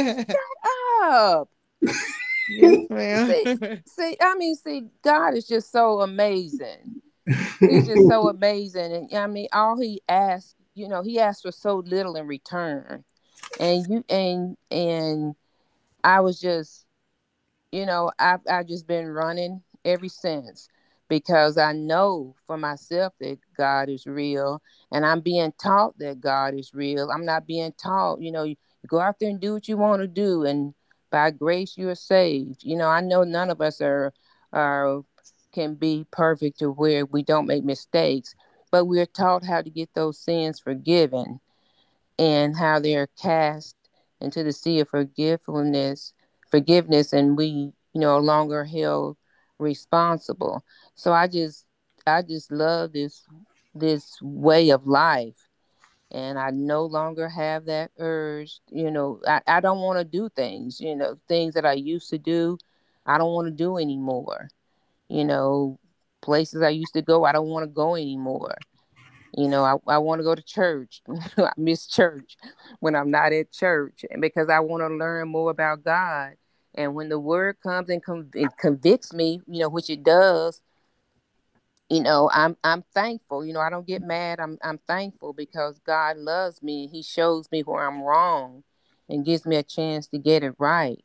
Up. Yes, ma'am. See, see, I mean, see, God is just so amazing. He's just so amazing. And I mean, all he asked, you know, he asked for so little in return. And you and and I was just, you know, I've I've just been running ever since, because I know for myself that God is real, and I'm being taught that God is real. I'm not being taught, you know, you go out there and do what you want to do, and by grace you are saved. You know, I know none of us are are can be perfect to where we don't make mistakes, but we're taught how to get those sins forgiven, and how they're cast into the sea of forgiveness, forgiveness, and we, you know, no longer held responsible. So I just, I just love this, this way of life, and I no longer have that urge. You know, I, I don't want to do things, you know, things that I used to do, I don't want to do anymore. You know, places I used to go, I don't want to go anymore. You know, I, I want to go to church. I miss church when I'm not at church, and because I want to learn more about God. And when the word comes and, conv- and convicts me, you know, which it does, you know, I'm I'm thankful. You know, I don't get mad. I'm I'm thankful, because God loves me. He shows me where I'm wrong and gives me a chance to get it right.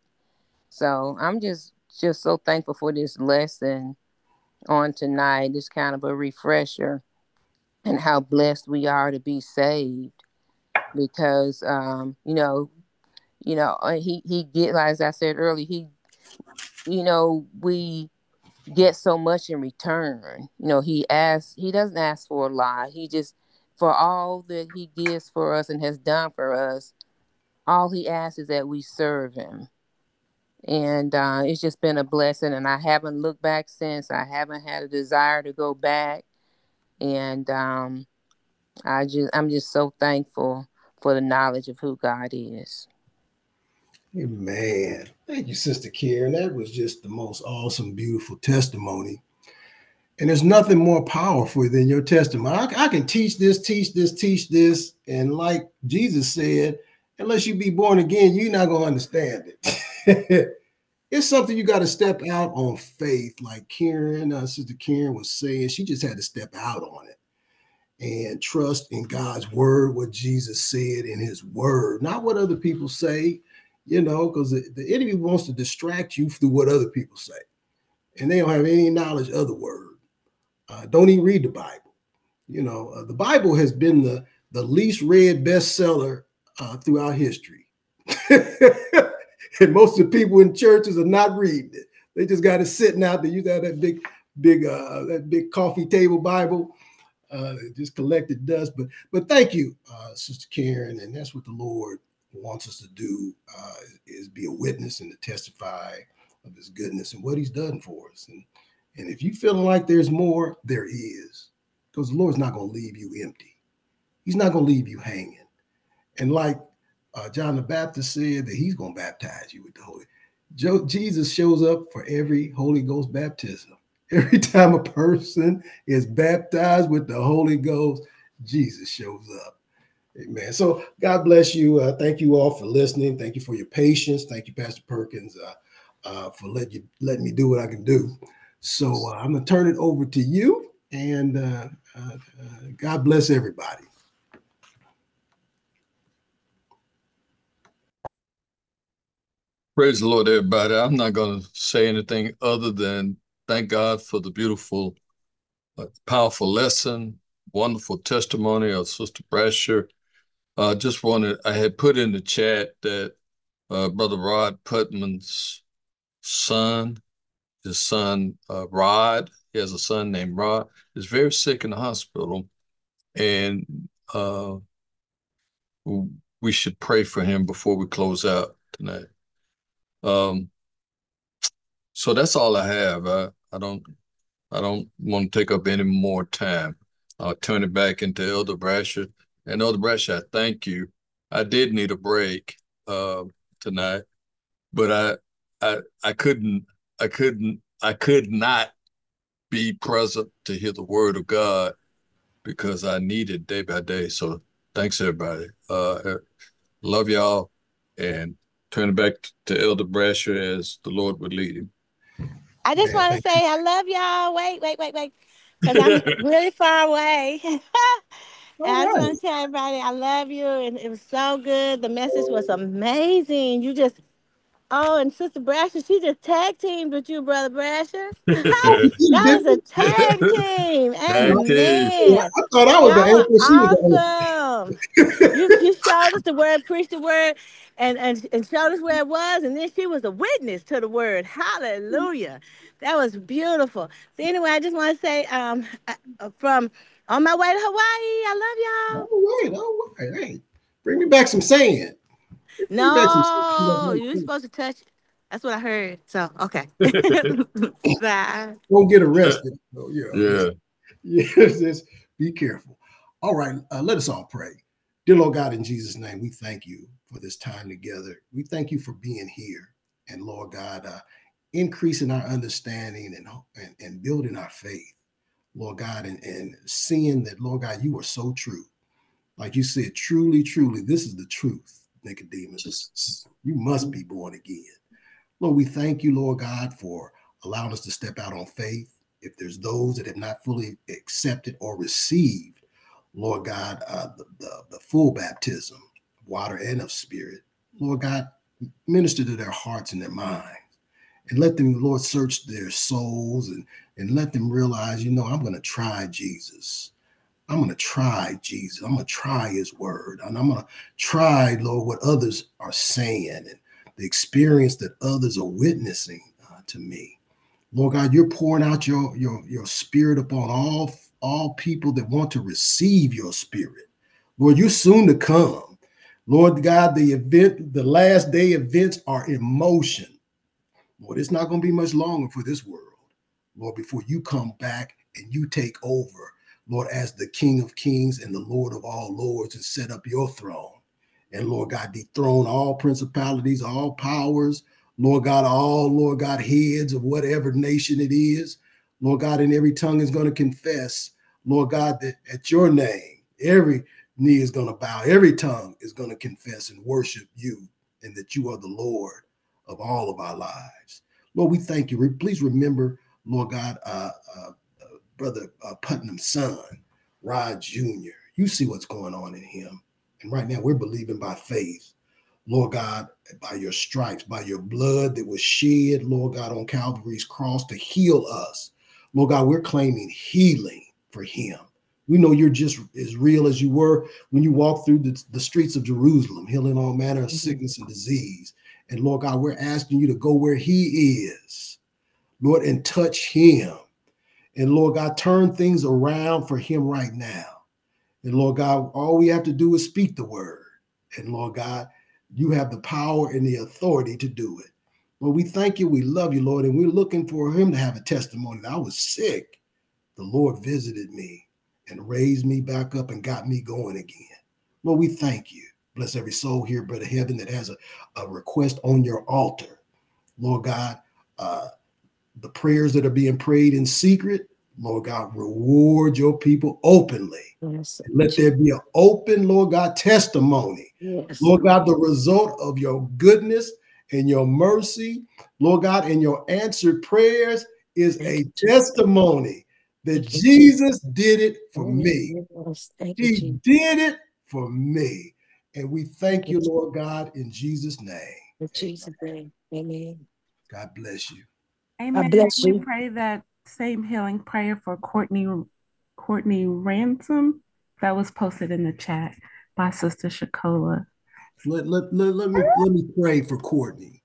So I'm just just so thankful for this lesson on tonight. It's kind of a refresher, and how blessed we are to be saved, because um you know you know uh, he he get, as I said earlier, he, you know, we get so much in return. You know, he asks, he doesn't ask for a lot. He just, for all that he gives for us and has done for us, all he asks is that we serve him. And uh, it's just been a blessing, and I haven't looked back since. I haven't had a desire to go back. And um I just, I'm just so thankful for the knowledge of who God is. Man, thank you, Sister Karen. That was just the most awesome, beautiful testimony. And there's nothing more powerful than your testimony. I, I can teach this, teach this, teach this. And like Jesus said, unless you be born again, you're not going to understand it. It's something you got to step out on faith. Like Karen, uh, Sister Karen was saying, she just had to step out on it and trust in God's word, what Jesus said in his word, not what other people say, you know, because the, the enemy wants to distract you through what other people say. And they don't have any knowledge of the word. Uh, don't even read the Bible. You know, uh, the Bible has been the, the least read bestseller uh, throughout history. And most of the people in churches are not reading it. They just got it sitting out there. You got that big, big, uh, that big coffee table Bible. Uh, just collected dust. But but thank you, uh, Sister Karen. And that's what the Lord wants us to do, uh, is be a witness and to testify of his goodness and what he's done for us. And And if you feeling like there's more, there is, because the Lord's not going to leave you empty. He's not going to leave you hanging. And like uh, John the Baptist said, that he's going to baptize you with the Holy. Jo- Jesus shows up for every Holy Ghost baptism. Every time a person is baptized with the Holy Ghost, Jesus shows up. Amen. So God bless you. Uh, thank you all for listening. Thank you for your patience. Thank you, Pastor Perkins, uh, uh, for let you, letting me do what I can do. So uh, I'm going to turn it over to you, and uh, uh, uh, God bless everybody. Praise the Lord, everybody. I'm not going to say anything other than thank God for the beautiful, uh, powerful lesson, wonderful testimony of Sister Brasher. I uh, just wanted, I had put in the chat that uh, Brother Rod Putman's son, his son, uh, Rod, he has a son named Rod, is very sick in the hospital. And uh, we should pray for him before we close out tonight. Um, so that's all I have. I, I don't, I don't want to take up any more time. I'll turn it back into Elder Brasher. And Elder Brasher, I thank you. I did need a break uh, tonight, but I, I, I couldn't, I couldn't, I could not be present to hear the word of God because I need it day by day. So thanks, everybody. Uh, love y'all, and turn it back to Elder Brasher as the Lord would lead him. I just want to say I love y'all. Wait, wait, wait, wait. Because I'm really far away. And I just want to tell everybody I love you. And it was so good. The message was amazing. You just, oh, and Sister Brasher, she just tag teamed with you, Brother Brasher. That was a tag team. Amen. I thought I was the anchor. Awesome. you, you showed us the word, preached the word, and, and, and showed us where it was. And then she was a witness to the word. Hallelujah. That was beautiful. So anyway, I just want to say um, from on my way to Hawaii, I love y'all. All right, all right. Hey, bring me back some sand. No, you're supposed to touch it. That's what I heard. So, okay. Bye. Don't get arrested. So, yeah. Yeah. Yes, yes, be careful. All right, uh, let us all pray. Dear Lord God, in Jesus' name, we thank you for this time together. We thank you for being here. And Lord God, uh, increasing our understanding and, and, and building our faith, Lord God, and, and seeing that, Lord God, you are so true. Like you said, truly, truly, this is the truth, Nicodemus. You must be born again. Lord, we thank you, Lord God, for allowing us to step out on faith. If there's those that have not fully accepted or received, Lord God, uh, the, the, the full baptism, water and of spirit, Lord God, minister to their hearts and their minds. And let them, Lord, search their souls and, and let them realize, you know, I'm going to try Jesus. I'm going to try Jesus. I'm going to try his word. And I'm going to try, Lord, what others are saying and the experience that others are witnessing uh, to me. Lord God, you're pouring out your, your, your spirit upon all, all people that want to receive your spirit. Lord, you're soon to come. Lord God, the event, the last day events are in motion. Lord, it's not going to be much longer for this world, Lord, before you come back and you take over, Lord, as the King of Kings and the Lord of all lords, and set up your throne. And Lord God, dethrone all principalities, all powers, Lord God, all, Lord God, heads of whatever nation it is. Lord God, and every tongue is going to confess, Lord God, that at your name, every knee is going to bow, every tongue is going to confess and worship you, and that you are the Lord of all of our lives. Lord, we thank you. Please remember, Lord God, uh, uh, uh, Brother uh, Putnam's son, Rod Junior You see what's going on in him. And right now we're believing by faith, Lord God, by your stripes, by your blood that was shed, Lord God, on Calvary's cross to heal us. Lord God, we're claiming healing for him. We know you're just as real as you were when you walked through the, the streets of Jerusalem, healing all manner of sickness and disease. And Lord God, we're asking you to go where he is, Lord, and touch him. And Lord God, turn things around for him right now. And Lord God, all we have to do is speak the word. And Lord God, you have the power and the authority to do it. Lord, we thank you. We love you, Lord. And we're looking for him to have a testimony. I was sick. The Lord visited me and raised me back up and got me going again. Lord, we thank you. Bless every soul here, Brother Heaven, that has a, a request on your altar. Lord God, uh, the prayers that are being prayed in secret, Lord God, reward your people openly. Yes. Let there be an open, Lord God, testimony. Yes. Lord God, the result of your goodness and your mercy, Lord God, and your answered prayers is Thank a you, testimony that Thank you, Jesus did it for me. Yes. Thank you, He Jesus. did it for me. And we thank you, Yes. Lord God, in Jesus' name. In Jesus' name. Amen. God bless you. Amen. God bless We you. pray that same healing prayer for Courtney Courtney Ransom that was posted in the chat by Sister Shakola. Let, let, let, let, me, let me pray for Courtney.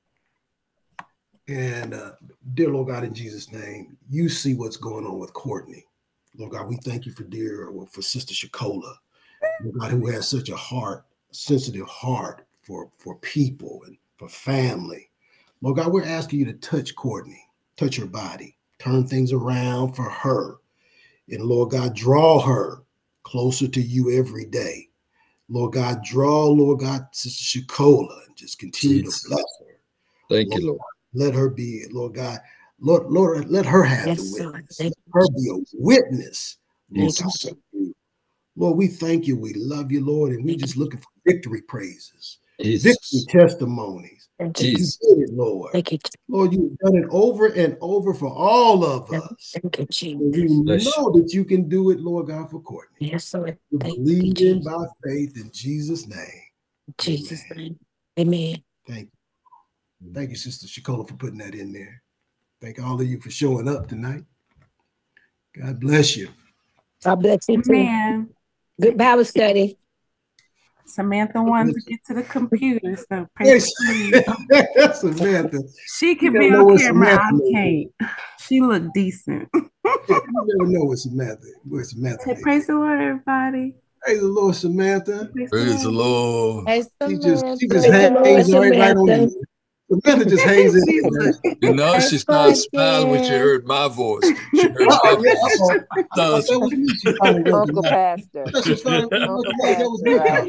And uh, dear Lord God, in Jesus' name, you see what's going on with Courtney. Lord God, we thank you for dear, well, for Sister Shakola, Lord God, who has such a heart, sensitive heart for, for people and for family. Lord God, we're asking you to touch Courtney, touch her body, turn things around for her. And Lord God, draw her closer to you every day. Lord God, draw, Lord God, Sister Shakola, and just continue Jesus. to bless her. Thank Lord, you, Lord. Let her be, Lord God, Lord, Lord, let her have Yes, the Lord. witness. Thank Let her be a witness, Lord Thank God. you. Lord, we thank you. We love you, Lord, and we're just looking for victory praises, victory Jesus. testimonies. Thank That you. you Jesus. did it, Lord. Thank you. Lord, you've done it over and over for all of us. Thank you, And we Jesus. Bless know that you can do it, Lord God, for Courtney. Yes, Lord. We Thank you, believe in Jesus. by faith in Jesus' name. In Jesus' Amen. name. Amen. Thank you. Thank you, Sister Shakola, for putting that in there. Thank all of you for showing up tonight. God bless you. God bless you too. Amen. Good Bible study. Samantha wanted to get to the computer, so pray Hey, for me. Samantha. She You can never be know on what camera. Samantha I may can't. She looked decent. do. You never know what Samantha, what Samantha Hey, may praise do. the Lord, everybody. Praise the Lord, Samantha. Praise Praise the Lord. Hey, She just she just Praise the Lord, hangs right, right on Samantha. in. Samantha just hangs in She there. looked. You know, Hey, she started smiling when she Pumpkin. heard my voice. She heard Oh yeah, Bethany's. uh-oh. I thought that was me. She finally Uncle recognized. Pastor. That's just finally Uncle recognized that was Pastor, me right?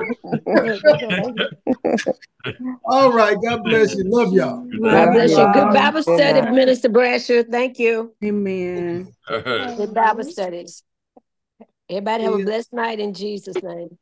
talking. All right, God bless you. Love y'all. God Love bless you you. Good all. Bible Good study, night. Minister Brasher. Thank you. Amen. Good Bible studies. Everybody have a See ya. blessed night in Jesus' name.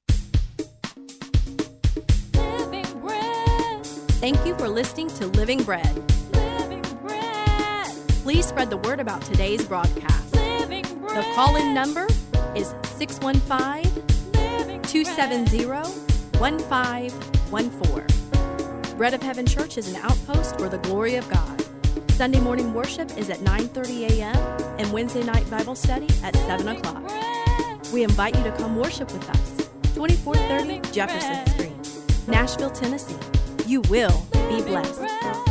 Living bread, Thank you for listening to Living Bread. living bread, Please spread the word about today's broadcast. living bread. The call-in number is six one five, two seven zero, one five one four. Bread of Heaven Church is an outpost for the glory of God. Sunday morning worship is at nine thirty a.m. and Wednesday night Bible study at seven o'clock. We invite you to come worship with us. twenty-four thirty Jefferson Street, Nashville, Tennessee. You will be blessed.